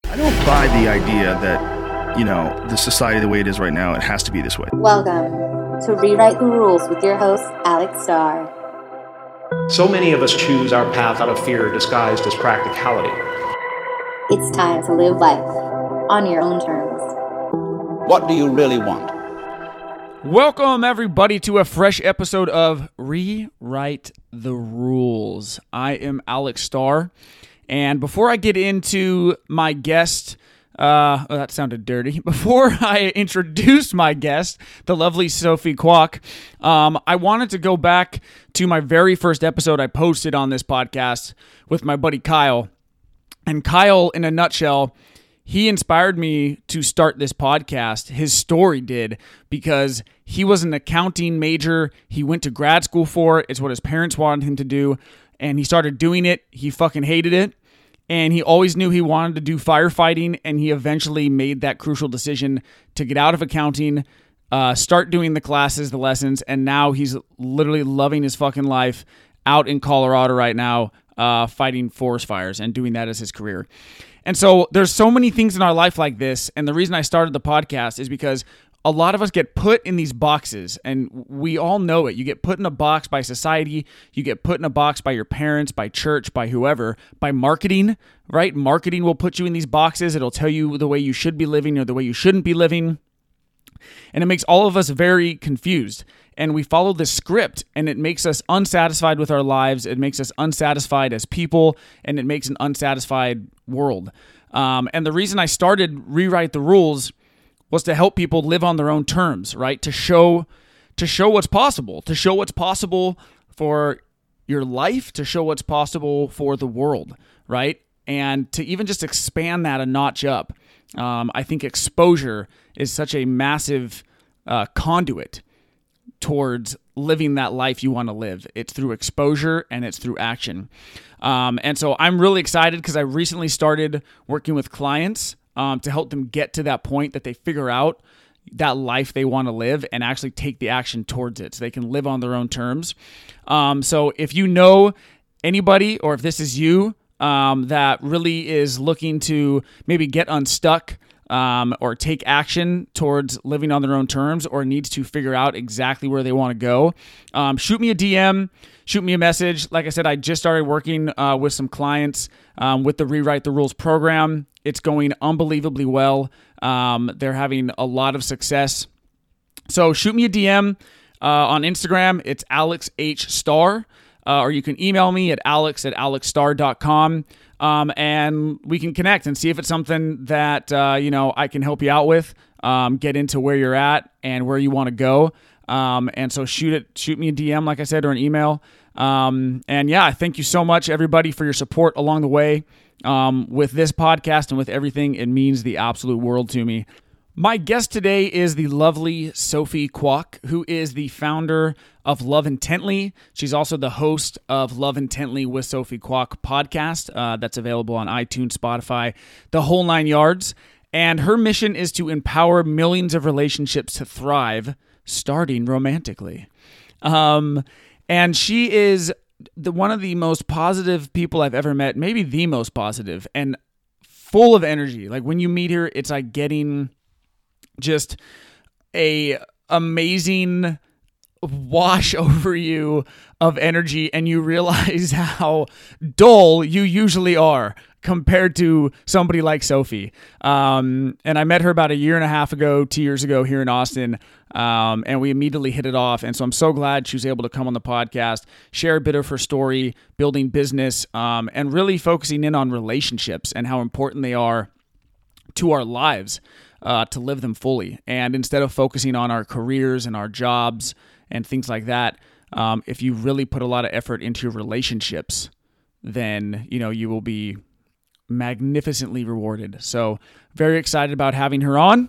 I don't buy the idea that, the society the way it is right now, it has to be this way. Welcome to Rewrite the Rules with your host, Alex Starr. So many of us choose our path out of fear disguised as practicality. It's time to live life on your own terms. What do you really want? Welcome, everybody, to a fresh episode of Rewrite the Rules. I am Alex Starr, and before I get into my guest, that sounded dirty. Before I introduce my guest, the lovely Sophie Kwok, I wanted to go back to my very first episode I posted on this podcast with my buddy Kyle. And Kyle, in a nutshell, he inspired me to start this podcast. His story did, because he was an accounting major. He went to grad school for it. It's what his parents wanted him to do. And he started doing it. He fucking hated it. And he always knew he wanted to do firefighting. And he eventually made that crucial decision to get out of accounting, start doing the classes, the lessons. And now he's literally loving his fucking life out in Colorado right now, fighting forest fires and doing that as his career. And so there's so many things in our life like this. And the reason I started the podcast is because a lot of us get put in these boxes, and we all know it. You get put in a box by society. You get put in a box by your parents, by church, by whoever, by marketing, right? Marketing will put you in these boxes. It'll tell you the way you should be living or the way you shouldn't be living. And it makes all of us very confused. And we follow this script, and it makes us unsatisfied with our lives. It makes us unsatisfied as people, and it makes an unsatisfied world. And the reason I started Rewrite the Rules was to help people live on their own terms, right? To show what's possible, for your life, to show what's possible for the world, right? And to even just expand that a notch up. I think exposure is such a massive conduit towards living that life you want to live. It's through exposure and it's through action. And so I'm really excited because I recently started working with clients to help them get to that point that they figure out that life they want to live and actually take the action towards it so they can live on their own terms. So if you know anybody, or if this is you, that really is looking to maybe get unstuck or take action towards living on their own terms, or needs to figure out exactly where they want to go, shoot me a DM, shoot me a message. Like I said, I just started working with some clients with the Rewrite the Rules program. It's going unbelievably well. They're having a lot of success. So shoot me a DM on Instagram. It's Alex H. Starr. Or you can email me at alex@alexstarr.com, and we can connect and see if it's something that I can help you out with, get into where you're at and where you want to go. And so shoot me a DM, like I said, or an email. And yeah, thank you so much, everybody, for your support along the way with this podcast and with everything. It means the absolute world to me. My guest today is the lovely Sophie Kwok, who is the founder of Love Intently. She's also the host of Love Intently with Sophie Kwok podcast that's available on iTunes, Spotify, the whole nine yards. And her mission is to empower millions of relationships to thrive, starting romantically. And she is one of the most positive people I've ever met, maybe the most positive, and full of energy. Like when you meet her, it's like getting just a amazing wash over you of energy, and you realize how dull you usually are compared to somebody like Sophie. And I met her about 1.5 years ago, 2 years ago here in Austin, and we immediately hit it off. And so I'm so glad she was able to come on the podcast, share a bit of her story, building business, and really focusing in on relationships and how important they are to our lives. To live them fully. And instead of focusing on our careers and our jobs and things like that, if you really put a lot of effort into your relationships, then, you will be magnificently rewarded. So very excited about having her on.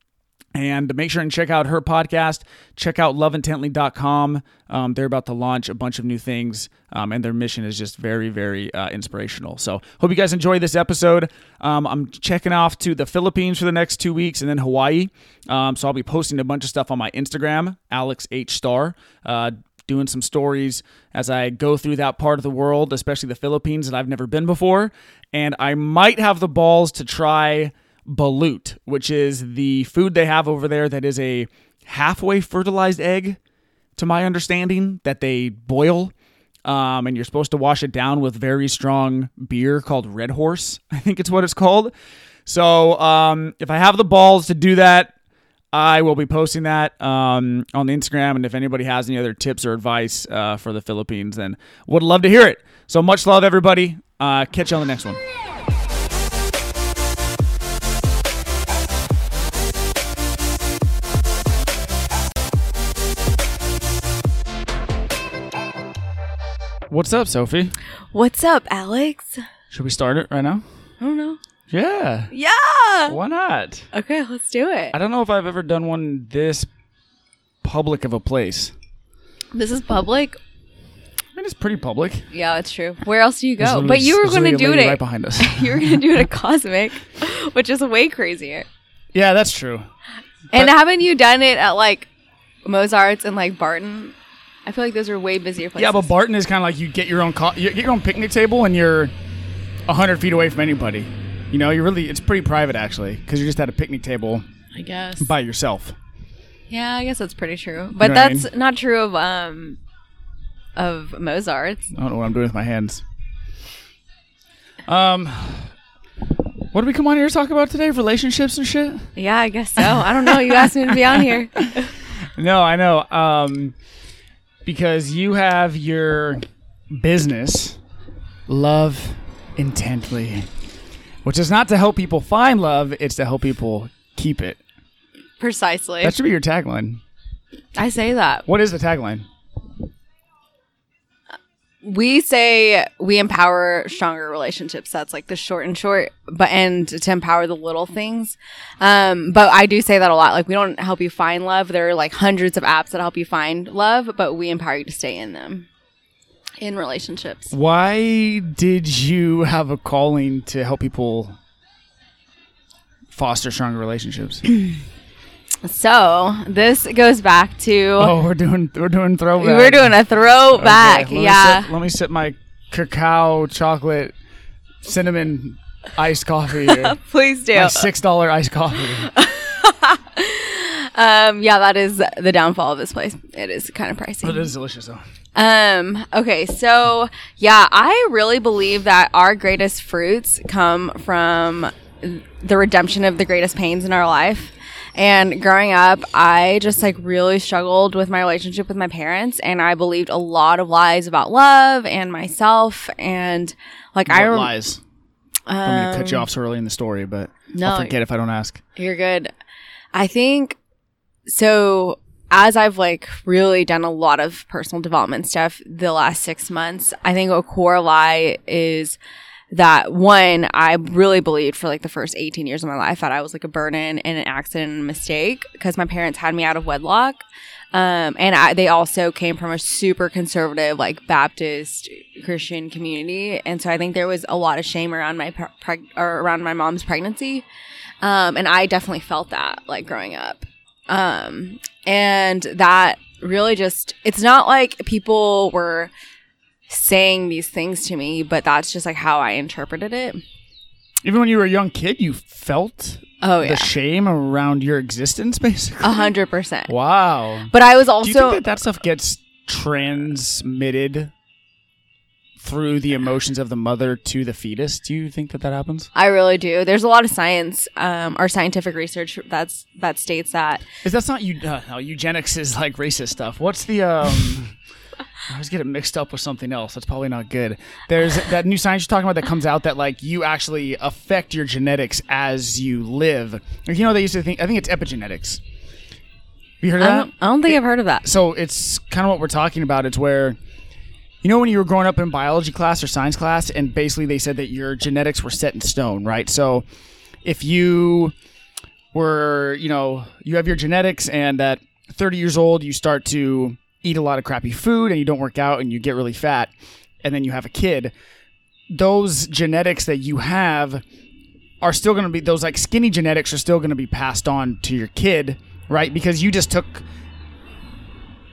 And make sure and check out her podcast. Check out loveintently.com. They're about to launch a bunch of new things, and their mission is just very, very inspirational. So hope you guys enjoy this episode. I'm checking off to the Philippines for the next 2 weeks and then Hawaii. So I'll be posting a bunch of stuff on my Instagram, Alex H. Starr. doing some stories as I go through that part of the world, especially the Philippines that I've never been before. And I might have the balls to try balut, which is the food they have over there that is a halfway fertilized egg, to my understanding, that they boil. And you're supposed to wash it down with very strong beer called Red Horse, I think it's what it's called. So if I have the balls to do that, I will be posting that on the Instagram. And if anybody has any other tips or advice for the Philippines, then would love to hear it. So much love, everybody. Catch you on the next one. What's up, Sophie? What's up, Alex? Should we start it right now? I don't know. Yeah. Yeah. Why not? Okay, let's do it. I don't know if I've ever done one this public of a place. This is public. I mean, it's pretty public. Yeah, it's true. Where else do you There's go? literally- But you were there's going to literally a do lady it. right behind us. You were going to do it at Cosmic, which is way crazier. Yeah, that's true. And But- haven't you done it at like Mozart's and like Barton? I feel like those are way busier places. Yeah, but Barton is kind of like you get your own you get your own picnic table and you're 100 feet away from anybody. You know, it's pretty private actually because you're just at a picnic table I guess. by yourself. Yeah, I guess that's pretty true. But know what I that's mean? not true of Mozart's. I don't know what I'm doing with my hands. What did we come on here to talk about today? Relationships and shit? Yeah, I guess so. I don't know. You asked me to be on here. No, I know. Because you have your business, Love Intently, which is not to help people find love, it's to help people keep it. Precisely. That should be your tagline. I say that. What is the tagline? We say we empower stronger relationships. That's like the short and short, and to empower the little things. But I do say that a lot. Like, we don't help you find love. There are like hundreds of apps that help you find love, but we empower you to stay in them, in relationships. Why did you have a calling to help people foster stronger relationships? So this goes back to We're doing throwback. we're doing a throwback. Okay, Yeah. let me sip my cacao chocolate cinnamon iced coffee here. Please do. My $6 iced coffee. Yeah, that is the downfall of this place. It is kind of pricey. But it is delicious though. Okay, so yeah, I really believe that our greatest fruits come from the redemption of the greatest pains in our life. And growing up, I just like really struggled with my relationship with my parents, and I believed a lot of lies about love and myself, and like What lies? I'm going to cut you off so early in the story, but no, I'll forget if I don't ask. You're good. I think so. As I've like really done a lot of personal development stuff the last 6 months, I think a core lie is that, one, I really believed for like the first 18 years of my life that I was like a burden and an accident and a mistake because my parents had me out of wedlock. And they also came from a super conservative, like Baptist Christian community. And so I think there was a lot of shame around around my mom's pregnancy. And I definitely felt that like growing up. And that really just, it's not like people were saying these things to me, but that's just like how I interpreted it. Even when you were a young kid, you felt the shame around your existence, basically? 100%. Wow. But I was Do you also... think that stuff gets transmitted through the emotions of the mother to the fetus? Do you think that happens? I really do. There's a lot of science or scientific research that states that. Is that's not eugenics is like racist stuff. What's the I always get it mixed up with something else. That's probably not good. There's that new science you're talking about that comes out that like you actually affect your genetics as you live. You know, they used to think, I think it's epigenetics. Have you heard of that? I don't think I've heard of that. So it's kind of what we're talking about. It's where, you know, when you were growing up in biology class or science class, and basically they said that your genetics were set in stone, right? So if you were, you know, you have your genetics and at 30 years old, you start to eat a lot of crappy food and you don't work out and you get really fat, and then you have a kid, those genetics that you have are still going to be, those like skinny genetics are still going to be passed on to your kid, right? Because you just took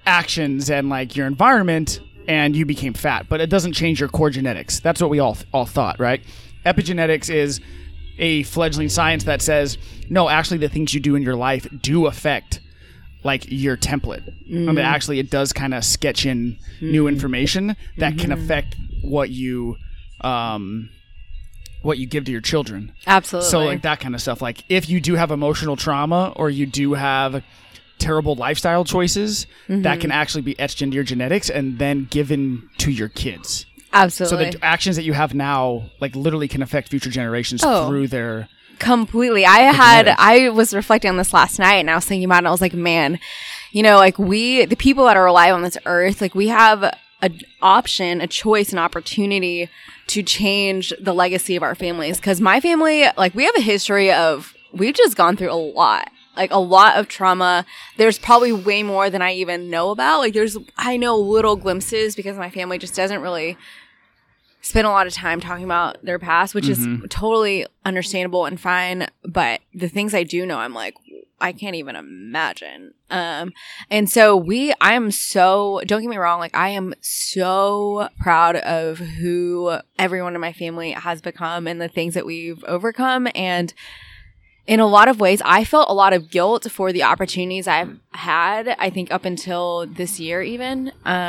actions and like your environment, and you became fat, but it doesn't change your core genetics. That's what we all thought, right? Epigenetics is a fledgling science that says, no, actually the things you do in your life do affect like your template. I mean, actually it does kind of sketch in new information that can affect what you give to your children. Absolutely. So like that kind of stuff. Like if you do have emotional trauma or you do have terrible lifestyle choices, that can actually be etched into your genetics and then given to your kids. Absolutely. So the actions that you have now, like literally can affect future generations through their... Completely. I was reflecting on this last night and I was thinking about it and I was like, man, you know, like the people that are alive on this earth, like we have an option, a choice, an opportunity to change the legacy of our families. Cause my family, like we have a history of, we've just gone through a lot of trauma. There's probably way more than I even know about. Like I know little glimpses because my family just doesn't really spend a lot of time talking about their past, which is totally understandable and fine. But the things I do know, I'm like, I can't even imagine. And so I am so, don't get me wrong, like I am so proud of who everyone in my family has become and the things that we've overcome. And in a lot of ways, I felt a lot of guilt for the opportunities I've had, I think up until this year even.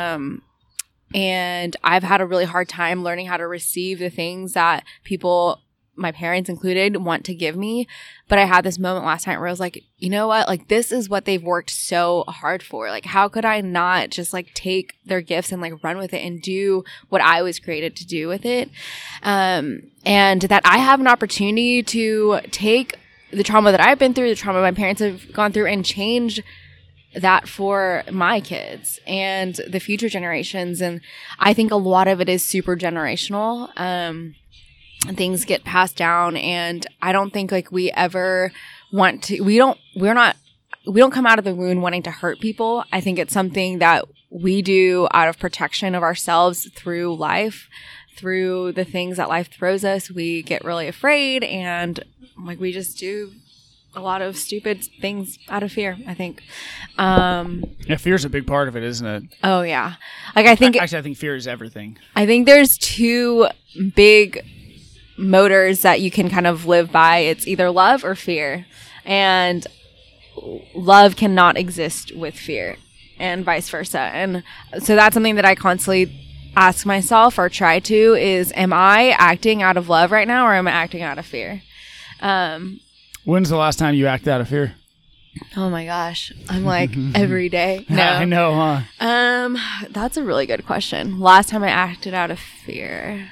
And I've had a really hard time learning how to receive the things that people, my parents included, want to give me. But I had this moment last night where I was like, you know what? Like, this is what they've worked so hard for. Like, how could I not just like take their gifts and like run with it and do what I was created to do with it? And that I have an opportunity to take the trauma that I've been through, the trauma my parents have gone through, and change that for my kids and the future generations. And I think a lot of it is super generational. Things get passed down, and I don't think like we ever want to, we don't come out of the wound wanting to hurt people. I think it's something that we do out of protection of ourselves through life, through the things that life throws us. We get really afraid and like we just do a lot of stupid things out of fear, I think. Yeah, fear's a big part of it, isn't it? Oh yeah. Like I think fear is everything. I think there's two big motors that you can kind of live by. It's either love or fear. And love cannot exist with fear and vice versa. And so that's something that I constantly ask myself or try to is, am I acting out of love right now or am I acting out of fear? When's the last time you acted out of fear? Oh my gosh. I'm like every day. No. I know, huh? That's a really good question. Last time I acted out of fear.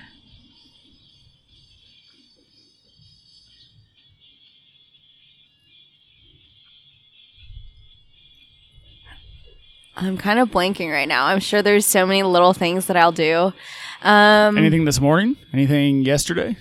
I'm kind of blanking right now. I'm sure there's so many little things that I'll do. Anything this morning? Anything yesterday?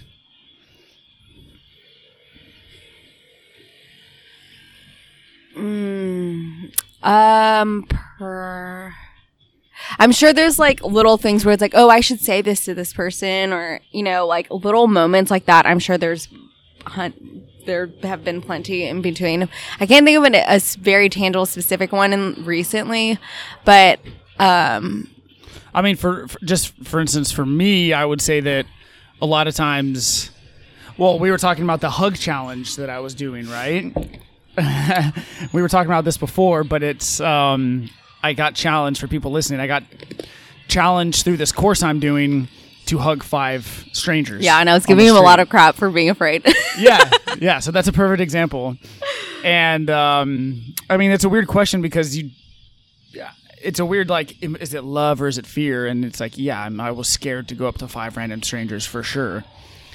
I'm sure there's like little things where it's like, oh, I should say this to this person, or you know, like little moments like that. I'm sure there have been plenty in between. I can't think of a very tangible, specific one recently, but I mean, for instance, for me, I would say that a lot of times, well, we were talking about the hug challenge that I was doing, right? We were talking about this before, but it's I got challenged, for people listening. I got challenged through this course I'm doing to hug 5 strangers. Yeah, and I was giving him a lot of crap for being afraid. Yeah. So that's a perfect example. And I mean, it's a weird question because it's a weird, like, is it love or is it fear? And it's like, yeah, I was scared to go up to 5 random strangers for sure.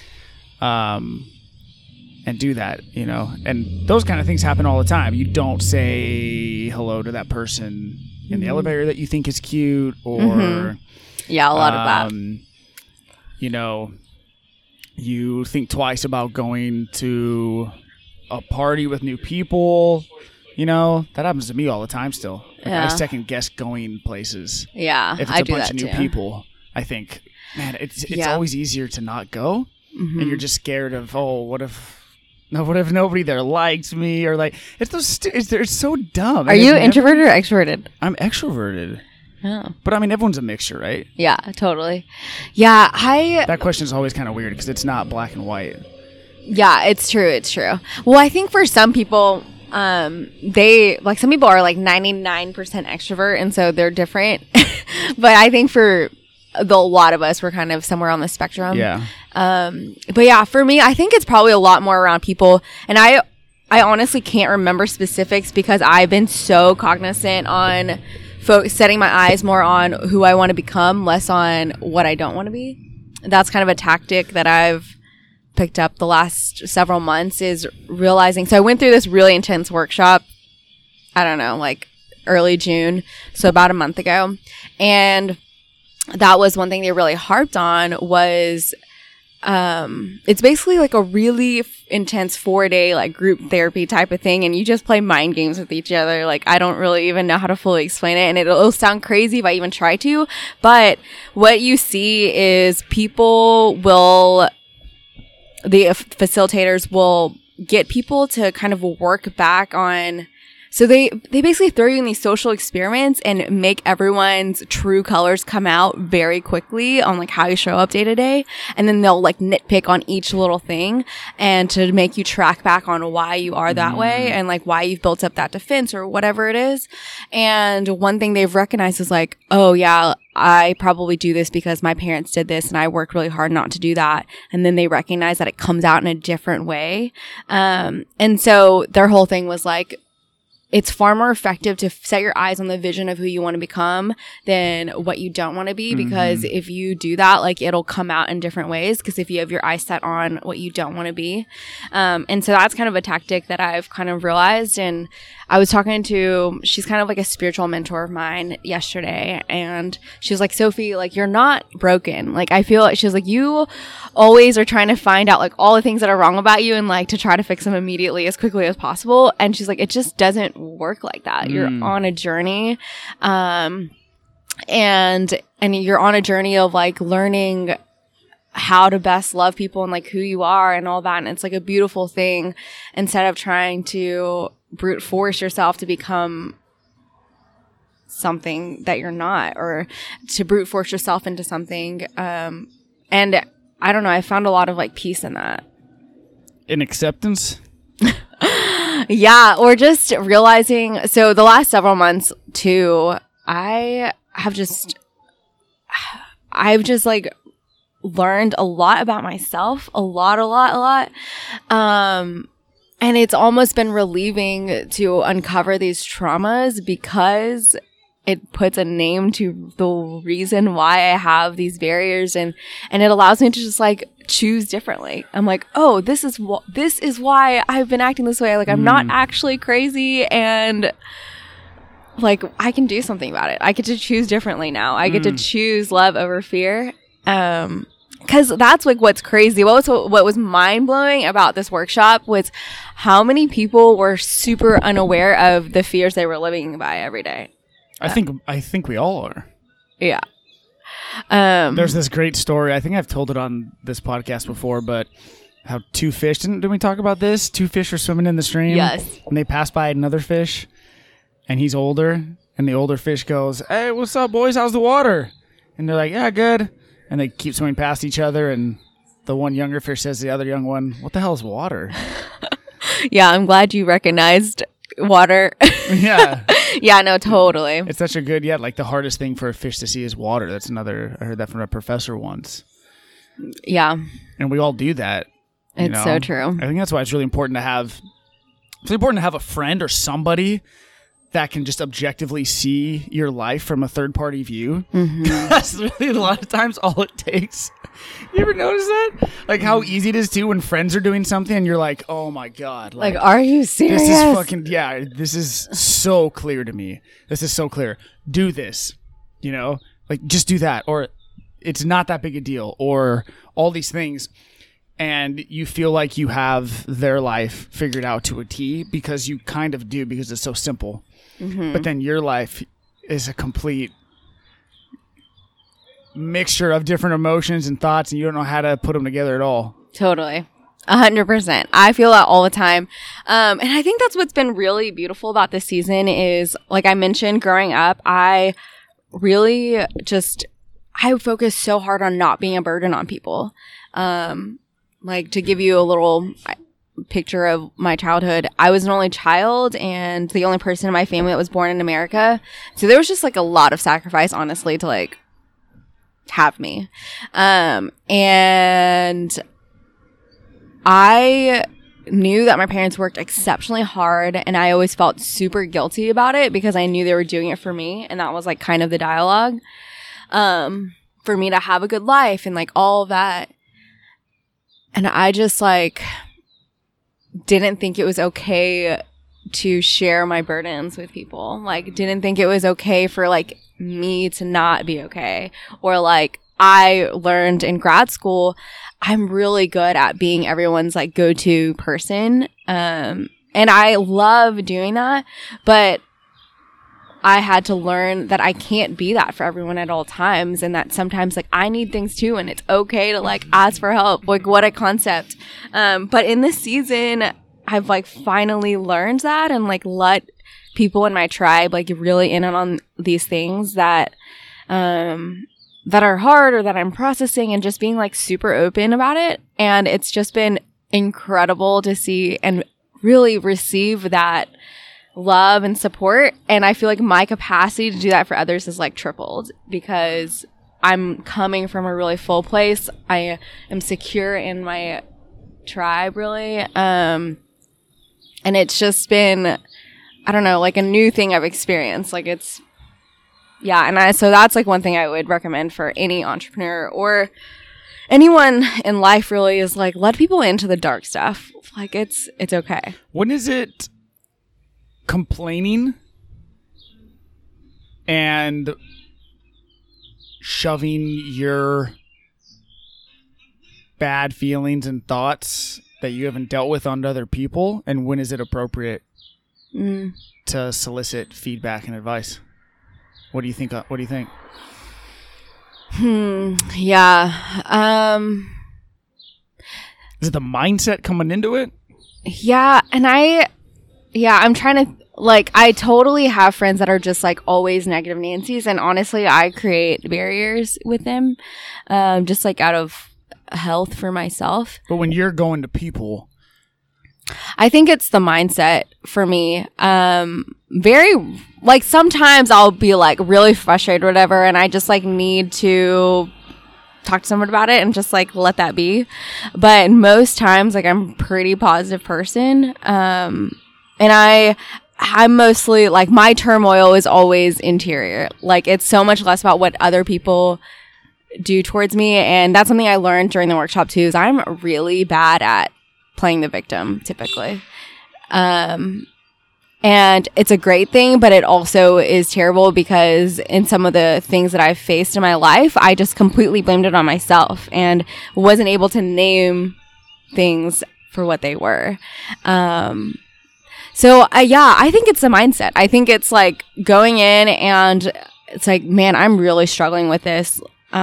And do that, you know, and those kind of things happen all the time. You don't say hello to that person in the elevator that you think is cute, or yeah, a lot of that. You know, you think twice about going to a party with new people. You know, that happens to me all the time still. Like, I second guess going places. Yeah, if it's I a do bunch that of new too. people, I think, man, it's always easier to not go, and you're just scared of, oh, what if No, what if nobody there likes me or like it's those it's so dumb. Are you introverted or extroverted? I'm extroverted. Oh. But I mean, everyone's a mixture, right? Yeah, totally. Yeah, that question is always kind of weird because it's not black and white. Yeah, it's true. It's true. Well, I think for some people, they like some people are like 99% extrovert, and so they're different. But I think for a lot of us, we're kind of somewhere on the spectrum. Yeah. But yeah, for me, I think it's probably a lot more around people, and I honestly can't remember specifics because I've been so cognizant on setting my eyes more on who I want to become, less on what I don't want to be. That's kind of a tactic that I've picked up the last several months, is realizing. So I went through this really intense workshop, I don't know, like early June, so about a month ago. And that was one thing they really harped on was it's basically like a really intense 4-day like group therapy type of thing, and you just play mind games with each other. Like, I don't really even know how to fully explain it, and it'll sound crazy if I even try to, but what you see is the facilitators will get people to kind of work back on. So they basically throw you in these social experiments and make everyone's true colors come out very quickly on like how you show up day to day. And then they'll like nitpick on each little thing and to make you track back on why you are that way and like why you've built up that defense or whatever it is. And one thing they've recognized is like, oh yeah, I probably do this because my parents did this and I worked really hard not to do that. And then they recognize that it comes out in a different way. And so their whole thing was like, it's far more effective to set your eyes on the vision of who you want to become than what you don't want to be. Because if you do that, like, it'll come out in different ways. Because if you have your eyes set on what you don't want to be. And so that's kind of a tactic that I've kind of realized. And I was talking to, she's kind of like a spiritual mentor of mine yesterday. And she was like, Sophie, like, you're not broken. Like, I feel like, she was like, you always are trying to find out like all the things that are wrong about you and like to try to fix them immediately as quickly as possible. And she's like, it just doesn't work like that. You're on a journey. And you're on a journey of like learning how to best love people and like who you are and all that. And it's like a beautiful thing instead of trying to brute force yourself to become something that you're not, or to brute force yourself into something. And I don't know, I found a lot of like peace in that. In acceptance? Yeah, or just realizing, so the last several months too, I've just like learned a lot about myself, a lot. And it's almost been relieving to uncover these traumas because it puts a name to the reason why I have these barriers, and it allows me to just like choose differently. I'm like, oh, this is why I've been acting this way. Like, I'm not actually crazy, and like I can do something about it. I get to choose differently now. I get to choose love over fear. Because that's like what's crazy. What was mind blowing about this workshop was how many people were super unaware of the fears they were living by every day. I think we all are. Yeah. There's this great story. I think I've told it on this podcast before, but how two fish, didn't we talk about this? Two fish were swimming in the stream. Yes. And they passed by another fish, and he's older, and the older fish goes, "Hey, what's up, boys? How's the water?" And they're like, "Yeah, good." And they keep swimming past each other, and the one younger fish says to the other young one, "What the hell is water?" Yeah, I'm glad you recognized water. Yeah. Yeah, no, totally. It's such a good, like the hardest thing for a fish to see is water. That's another, I heard that from a professor once. Yeah. And we all do that. It's so true. I think that's why it's really important to have, a friend or somebody that can just objectively see your life from a third party view. That's really a lot of times all it takes. You ever notice that? Like how easy it is too when friends are doing something and you're like, oh my God. Like, are you serious? This is fucking, this is so clear to me. This is so clear. Do this, like just do that. Or it's not that big a deal, or all these things. And you feel like you have their life figured out to a T because you kind of do, because it's so simple. But then your life is a complete mixture of different emotions and thoughts, and you don't know how to put them together at all. Totally. 100%. I feel that all the time. And I think that's what's been really beautiful about this season is, like I mentioned, growing up, I really I focus so hard on not being a burden on people. Like, to give you a little picture of my childhood, I was an only child and the only person in my family that was born in America. So there was just like a lot of sacrifice, honestly, to like have me. And I knew that my parents worked exceptionally hard, and I always felt super guilty about it because I knew they were doing it for me. And that was like kind of the dialogue, for me to have a good life and like all of that. And I just like didn't think it was okay to share my burdens with people. Like, didn't think it was okay for like me to not be okay. Or like, I learned in grad school, I'm really good at being everyone's like go-to person. And I love doing that, but I had to learn that I can't be that for everyone at all times, and that sometimes like I need things too, and it's okay to like ask for help. Like, what a concept. But in this season, I've like finally learned that and like let people in my tribe like really in on these things that that are hard or that I'm processing, and just being like super open about it. And it's just been incredible to see and really receive that love and support. And I feel like my capacity to do that for others is like tripled because I'm coming from a really full place. I am secure in my tribe, really. And it's just been, I don't know, like a new thing I've experienced. Like, it's, yeah. And so that's like one thing I would recommend for any entrepreneur or anyone in life, really, is like, let people into the dark stuff. Like, it's okay. When is it complaining and shoving your bad feelings and thoughts that you haven't dealt with onto other people, and when is it appropriate to solicit feedback and advice? What do you think? Yeah. Is it the mindset coming into it? Yeah. And I'm trying to, like, I totally have friends that are just like always negative Nancy's, and honestly, I create barriers with them, just like out of health for myself. But when you're going to people, I think it's the mindset for me. Very, like, sometimes I'll be like really frustrated or whatever, and I just like need to talk to someone about it and just like let that be. But most times, like, I'm a pretty positive person. And I'm mostly like, my turmoil is always interior. Like, it's so much less about what other people do towards me. And that's something I learned during the workshop too, is I'm really bad at playing the victim typically. And it's a great thing, but it also is terrible because in some of the things that I've faced in my life, I just completely blamed it on myself and wasn't able to name things for what they were. So I think it's the mindset. I think it's like going in and it's like, man, I'm really struggling with this.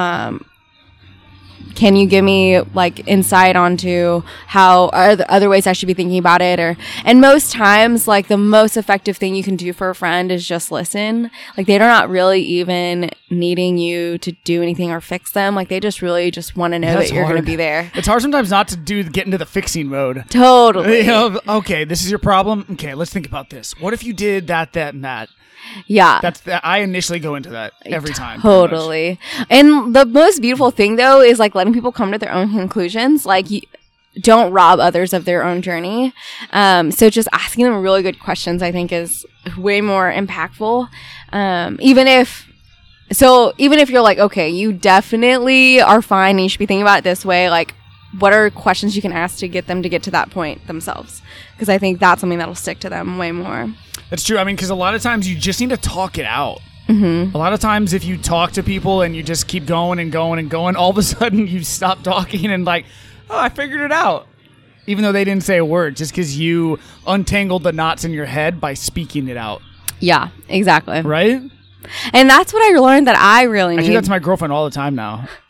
Can you give me like insight onto how are the other ways I should be thinking about it? And most times, like, the most effective thing you can do for a friend is just listen. Like, they're not really even needing you to do anything or fix them. Like, they just really just want to know that you're going to be there. It's hard sometimes not to get into the fixing mode. Totally. You know, okay, this is your problem. Okay, let's think about this. What if you did that, and that? Yeah. I initially go into that every time. Totally. And the most beautiful thing, though, is like letting people come to their own conclusions. Like, don't rob others of their own journey. So just asking them really good questions, I think, is way more impactful. Even if you're like, okay, you definitely are fine and you should be thinking about it this way, like, what are questions you can ask to get them to get to that point themselves? Because I think that's something that'll stick to them way more. That's true. I mean, because a lot of times you just need to talk it out. Mm-hmm. A lot of times if you talk to people and you just keep going and going and going, all of a sudden you stop talking and like, oh, I figured it out. Even though they didn't say a word, just because you untangled the knots in your head by speaking it out. Yeah, exactly. Right? And that's what I learned that I really need. I do that to my girlfriend all the time now.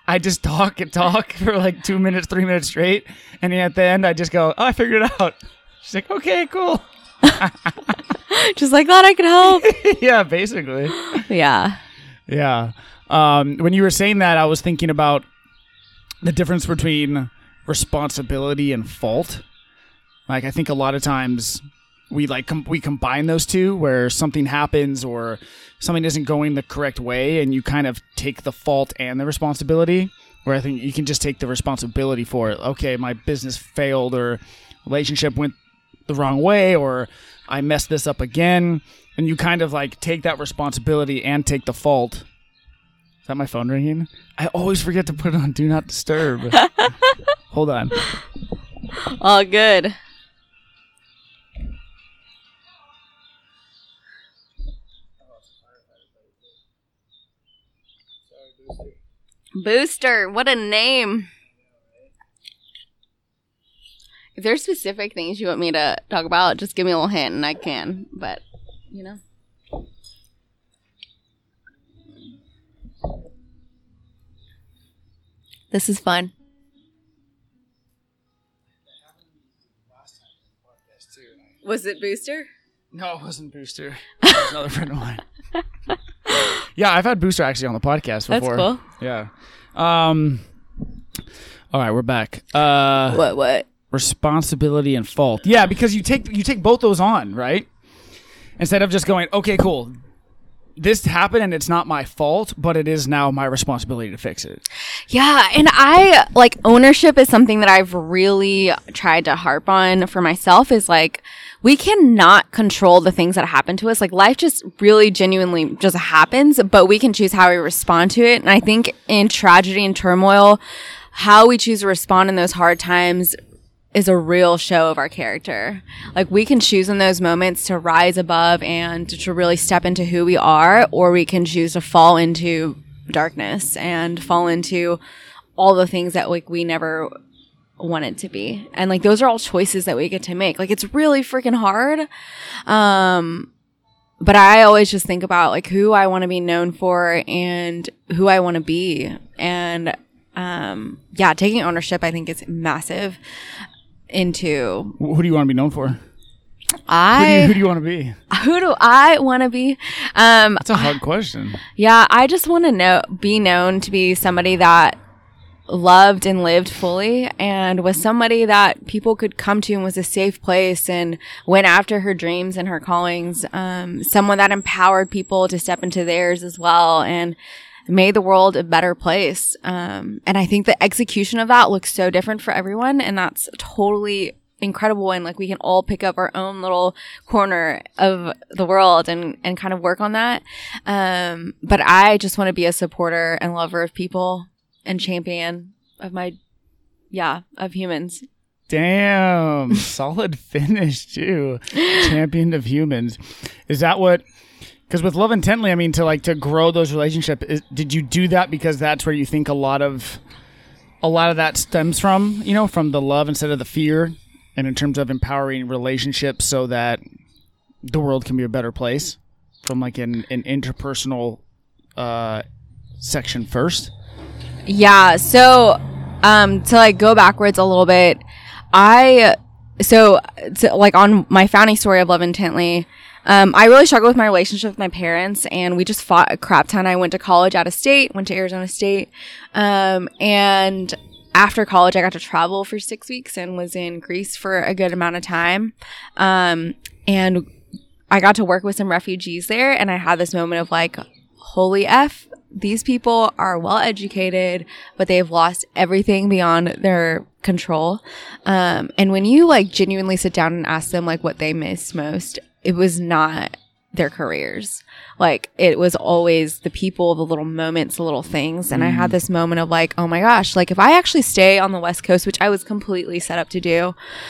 I just talk and talk for like 2 minutes, 3 minutes straight. And then at the end, I just go, oh, I figured it out. She's like, okay, cool. Just like, glad I could help. Yeah, basically. Yeah. Yeah. When you were saying that, I was thinking about the difference between responsibility and fault. Like, I think a lot of times we we combine those two, where something happens or something isn't going the correct way, and you kind of take the fault and the responsibility, where I think you can just take the responsibility for it. Okay, my business failed, or relationship went the wrong way, or I messed this up again, and you kind of like take that responsibility and take the fault. Is that my phone ringing? I always forget to put it on Do Not Disturb. Hold on. All good. Booster, what a name. If there's specific things you want me to talk about, just give me a little hint and I can. But, you know. This is fun. Was it Booster? No, it wasn't Booster. It was another friend of mine. Yeah, I've had Booster actually on the podcast before. That's cool. Yeah. All right, we're back. What? Responsibility and fault. Yeah, because you take both those on, right? Instead of just going, okay, cool, this happened and it's not my fault, but it is now my responsibility to fix it. Yeah, and I like ownership is something that I've really tried to harp on for myself, is like, we cannot control the things that happen to us. Like, life just really genuinely just happens, but we can choose how we respond to it. And I think in tragedy and turmoil, how we choose to respond in those hard times is a real show of our character. Like, we can choose in those moments to rise above and to really step into who we are, or we can choose to fall into darkness and fall into all the things that like we never wanted to be. And like, those are all choices that we get to make. Like, it's really freaking hard. But I always just think about like who I want to be known for and who I want to be. And yeah, taking ownership, I think, is massive. Into who do you want to be known for? Who do you want to be? Who do I want to be? That's a hard question. Yeah, I just want to be known to be somebody that loved and lived fully, and was somebody that people could come to and was a safe place and went after her dreams and her callings. Someone that empowered people to step into theirs as well, and made the world a better place. And I think the execution of that looks so different for everyone, and that's totally incredible. And like, we can all pick up our own little corner of the world and kind of work on that. But I just want to be a supporter and lover of people and champion of of humans. Damn, solid finish too. Champion of humans. Is that what? Because with Love Intently, I mean, to grow those relationships, did you do that because that's where you think a lot of that stems from, from the love instead of the fear, and in terms of empowering relationships so that the world can be a better place from like an interpersonal section first? Yeah. So to like go backwards a little bit, like on my founding story of Love Intently, I really struggled with my relationship with my parents, and we just fought a crap ton. I went to college out of state, went to Arizona State. And after college, I got to travel for 6 weeks and was in Greece for a good amount of time. And I got to work with some refugees there, and I had this moment of like, holy F, these people are well educated, but they've lost everything beyond their control. And when you like genuinely sit down and ask them like what they miss most, it was not their careers. Like, it was always the people, the little moments, the little things. And I had this moment of like, oh my gosh, like if I actually stay on the West Coast, which I was completely set up to do,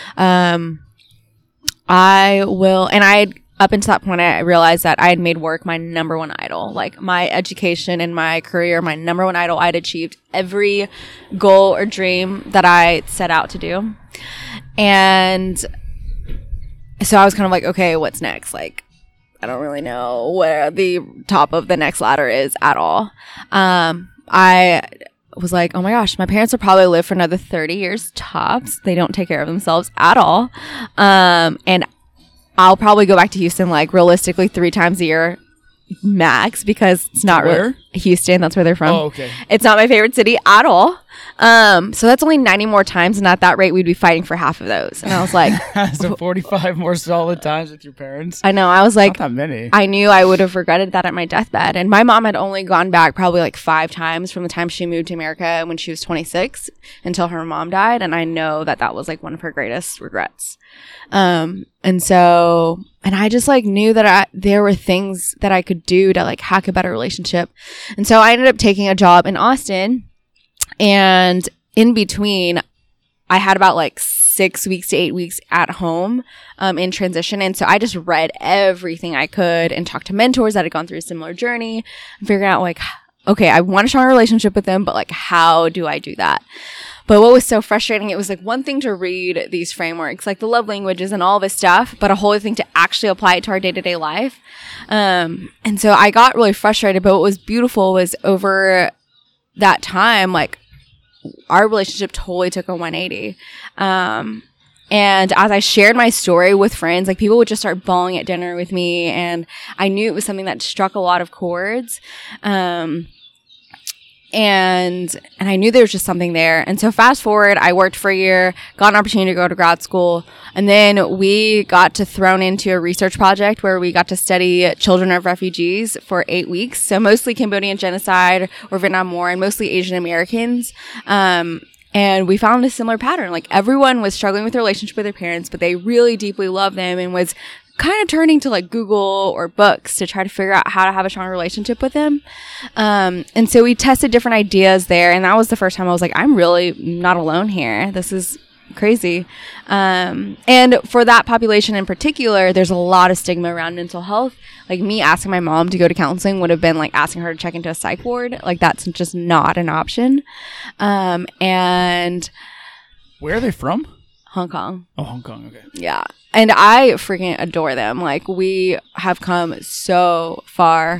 I will. And up until that point, I realized that I had made work my number one idol. Like, my education and my career, my number one idol. I'd achieved every goal or dream that I set out to do. And so I was kind of like, okay, what's next? Like, I don't really know where the top of the next ladder is at all. I was like, oh my gosh, my parents will probably live for another 30 years tops. They don't take care of themselves at all. And I'll probably go back to Houston like realistically 3 times a year max, because it's not Where? Houston. That's where they're from. Oh, okay. It's not my favorite city at all. So that's only 90 more times, and at that rate, we'd be fighting for half of those. And I was like, So 45 more solid times with your parents. I know. I was like, Not that many. I knew I would have regretted that at my deathbed. And my mom had only gone back probably like 5 times from the time she moved to America when she was 26 until her mom died. And I know that that was like one of her greatest regrets. And I just like knew that there were things that I could do to like hack a better relationship. And so I ended up taking a job in Austin, and in between I had about like 6 weeks to 8 weeks at home, in transition. And so I just read everything I could and talked to mentors that had gone through a similar journey and figuring out like, okay, I want a strong relationship with them, but like, how do I do that? But what was so frustrating, it was like one thing to read these frameworks, like the love languages and all this stuff, but a whole other thing to actually apply it to our day-to-day life. And so I got really frustrated, but what was beautiful was over that time, like our relationship totally took a 180. And as I shared my story with friends, like people would just start bawling at dinner with me, and I knew it was something that struck a lot of chords. And I knew there was just something there. And so fast forward, I worked for a year, got an opportunity to go to grad school. And then we got to thrown into a research project where we got to study children of refugees for 8 weeks. So mostly Cambodian genocide or Vietnam War, and mostly Asian Americans. And we found a similar pattern. Like everyone was struggling with their relationship with their parents, but they really deeply loved them and was kind of turning to like Google or books to try to figure out how to have a strong relationship with them. And so we tested different ideas there. And that was the first time I was like, I'm really not alone here. This is crazy. And for that population in particular, there's a lot of stigma around mental health. Like me asking my mom to go to counseling would have been like asking her to check into a psych ward. Like that's just not an option. And Where are they from? Hong Kong. Oh, Hong Kong. Okay. Yeah. And I freaking adore them. Like we have come so far.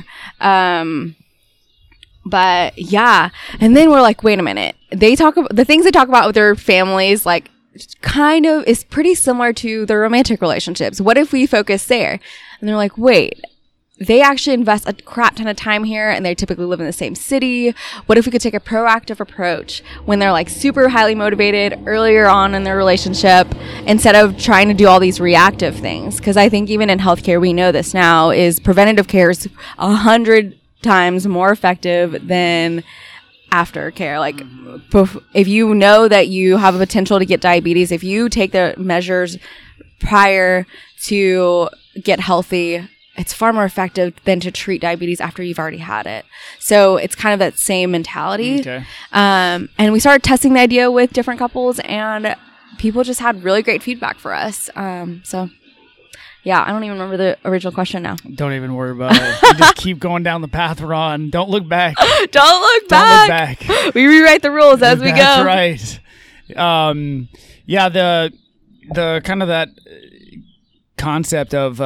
But yeah. And then we're like, wait a minute. They talk about the things they talk about with their families, like kind of is pretty similar to their romantic relationships. What if we focus there? And they're like, wait, they actually invest a crap ton of time here, and they typically live in the same city. What if we could take a proactive approach when they're like super highly motivated earlier on in their relationship, instead of trying to do all these reactive things? Because I think even in healthcare, we know this now, is preventative care is 100 times more effective than aftercare. Like if you know that you have a potential to get diabetes, if you take the measures prior to get healthy, it's far more effective than to treat diabetes after you've already had it. So it's kind of that same mentality. Okay. And we started testing the idea with different couples, and people just had really great feedback for us. So yeah, I don't even remember the original question now. Don't even worry about it. You just keep going down the path we're on. Don't look back. Don't look Don't look back. back. We rewrite the rules as we go. That's right. Yeah, the kind of that concept of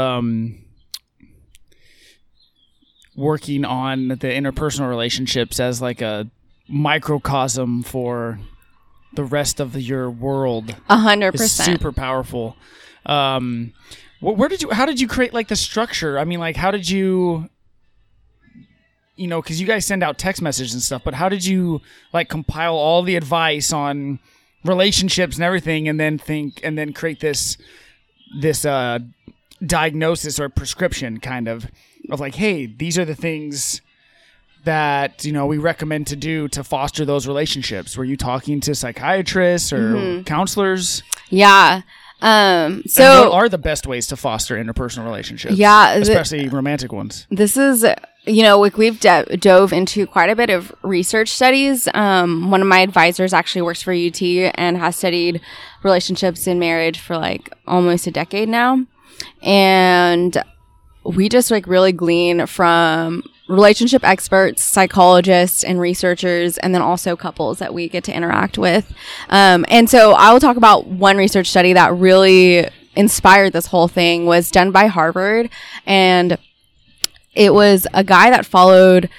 working on the interpersonal relationships as like a microcosm for the rest of your world 100%. is super powerful. How did you create like the structure? I mean, like, how did you, because you guys send out text messages and stuff, but how did you like compile all the advice on relationships and everything, and then create this diagnosis or prescription kind of like, hey, these are the things that we recommend to do to foster those relationships? Were you talking to psychiatrists or counselors? Yeah. So and what are the best ways to foster interpersonal relationships? Yeah, especially romantic ones. This is, we've dove into quite a bit of research studies. One of my advisors actually works for UT and has studied relationships and marriage for like almost a decade now. And we just like really glean from relationship experts, psychologists, and researchers, and then also couples that we get to interact with. And so I will talk about one research study that really inspired this whole thing. Was done by Harvard, and it was a guy that followed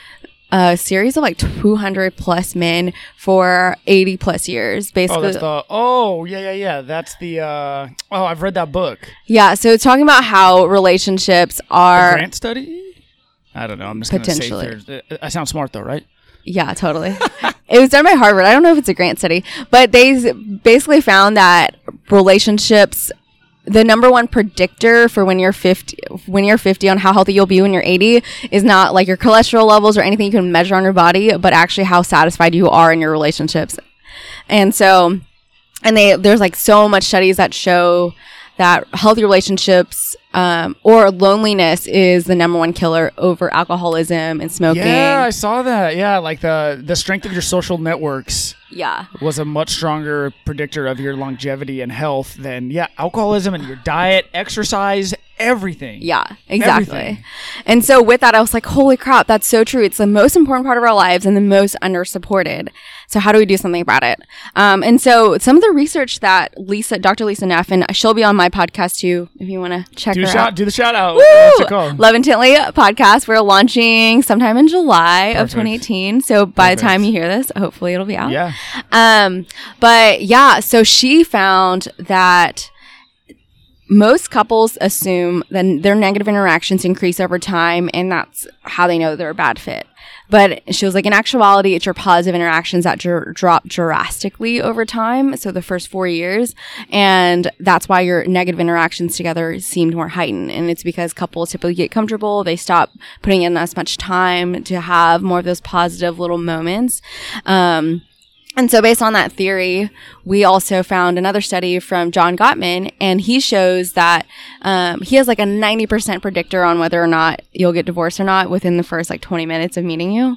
a series of like 200 plus men for 80 plus years, basically. That's the I've read that book. Yeah, so it's talking about how relationships are The Grant study? I don't know. I'm just going to say Potentially. I sound smart though, right? Yeah, totally. It was done by Harvard. I don't know if it's a grant study, but they basically found that relationships, the number one predictor for when you're 50 on how healthy you'll be when you're 80 is not like your cholesterol levels or anything you can measure on your body, but actually how satisfied you are in your relationships. And so, there's like so much studies that show that healthy relationships or loneliness is the number one killer over alcoholism and smoking. Yeah, I saw that. Yeah, like the strength of your social networks was a much stronger predictor of your longevity and health than alcoholism and your diet, exercise, everything. Yeah, exactly. Everything. And so with that, I was like, holy crap, that's so true. It's the most important part of our lives and the most under-supported. So how do we do something about it? And so some of the research that Dr. Lisa Neff, and she'll be on my podcast too, if you want to check her out. Do the shout out. Woo! What's it called? Love Intently podcast. We're launching sometime in July of 2018. So by the time you hear this, hopefully it'll be out. Yeah. But yeah, so she found that most couples assume that their negative interactions increase over time, and that's how they know they're a bad fit. But she was like, in actuality, it's your positive interactions that drop drastically over time. So the first 4 years. And that's why your negative interactions together seemed more heightened. And it's because couples typically get comfortable. They stop putting in as much time to have more of those positive little moments. And so based on that theory, we also found another study from John Gottman, and he shows that he has like a 90% predictor on whether or not you'll get divorced or not within the first like 20 minutes of meeting you.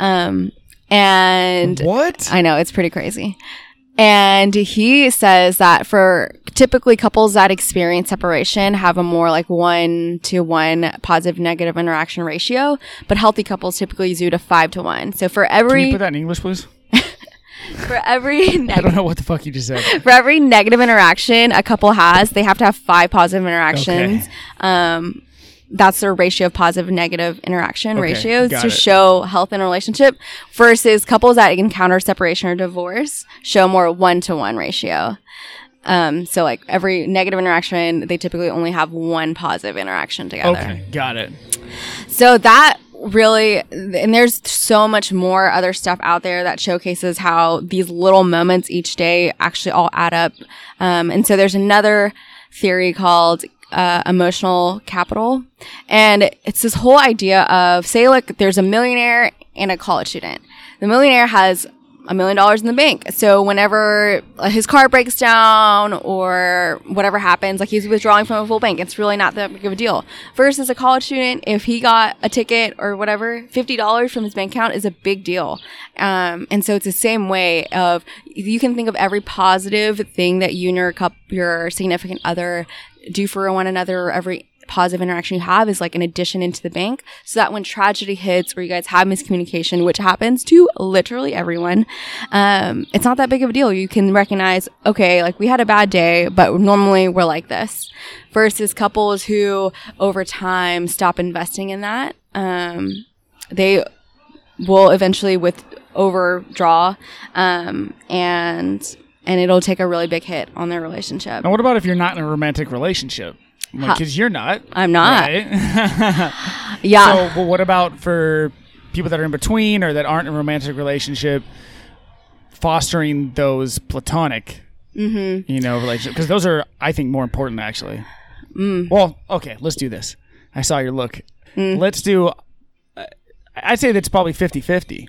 And what? I know, it's pretty crazy. And he says that for typically couples that experience separation have a more like 1-to-1 positive negative interaction ratio, but healthy couples typically use it a 5-to-1. So for every... Can you put that in English, please? For every I don't know what the fuck you just said. For every negative interaction a couple has, they have to have 5 positive interactions. Okay. That's their ratio of positive negative interaction ratios to show health in a relationship, versus couples that encounter separation or divorce show more 1-to-1 ratio. So like every negative interaction, they typically only have 1 positive interaction together. Okay, got it. So that really, and there's so much more other stuff out there that showcases how these little moments each day actually all add up. And so there's another theory called emotional capital. And it's this whole idea of, say, like, there's a millionaire and a college student. The millionaire has $1 million in the bank. So whenever his car breaks down or whatever happens, like he's withdrawing from a full bank, it's really not that big of a deal. Versus a college student, if he got a ticket or whatever, $50 from his bank account is a big deal. And so it's the same way of, you can think of every positive thing that you and your significant other do for one another, or every positive interaction you have is like an addition into the bank, so that when tragedy hits or you guys have miscommunication, which happens to literally everyone, it's not that big of a deal. You can recognize, okay, like we had a bad day, but normally we're like this. Versus couples who over time stop investing in that, they will eventually overdraw, and it'll take a really big hit on their relationship. Now, what about if you're not in a romantic relationship? Because you're not. I'm not. Right? Yeah. So, well, what about for people that are in between or that aren't in a romantic relationship, fostering those platonic, relationships? Because those are, I think, more important, actually. Well, okay, let's do this. I saw your look. Let's do, I'd say that's probably 50-50.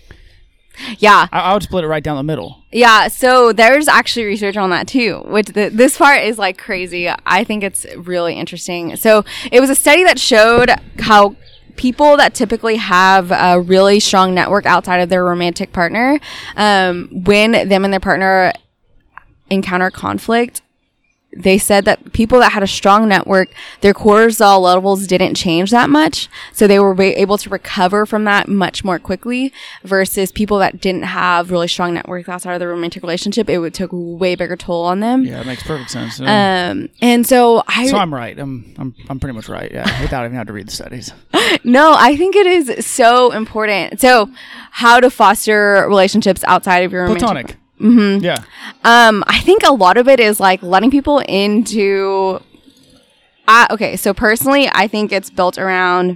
Yeah. I would split it right down the middle. Yeah. So there's actually research on that too, which this part is like crazy. I think it's really interesting. So it was a study that showed how people that typically have a really strong network outside of their romantic partner, when them and their partner encounter conflict, they said that people that had a strong network, their cortisol levels didn't change that much. So they were able to recover from that much more quickly versus people that didn't have really strong networks outside of the romantic relationship. It would took a way bigger toll on them. Yeah, it makes perfect sense. And so I'm right. I'm pretty much right. Yeah, without even having to read the studies. No, I think it is so important. So how to foster relationships outside of your romantic Platonic. Mm-hmm. Yeah. I think a lot of it is like letting people into. Okay, so personally, I think it's built around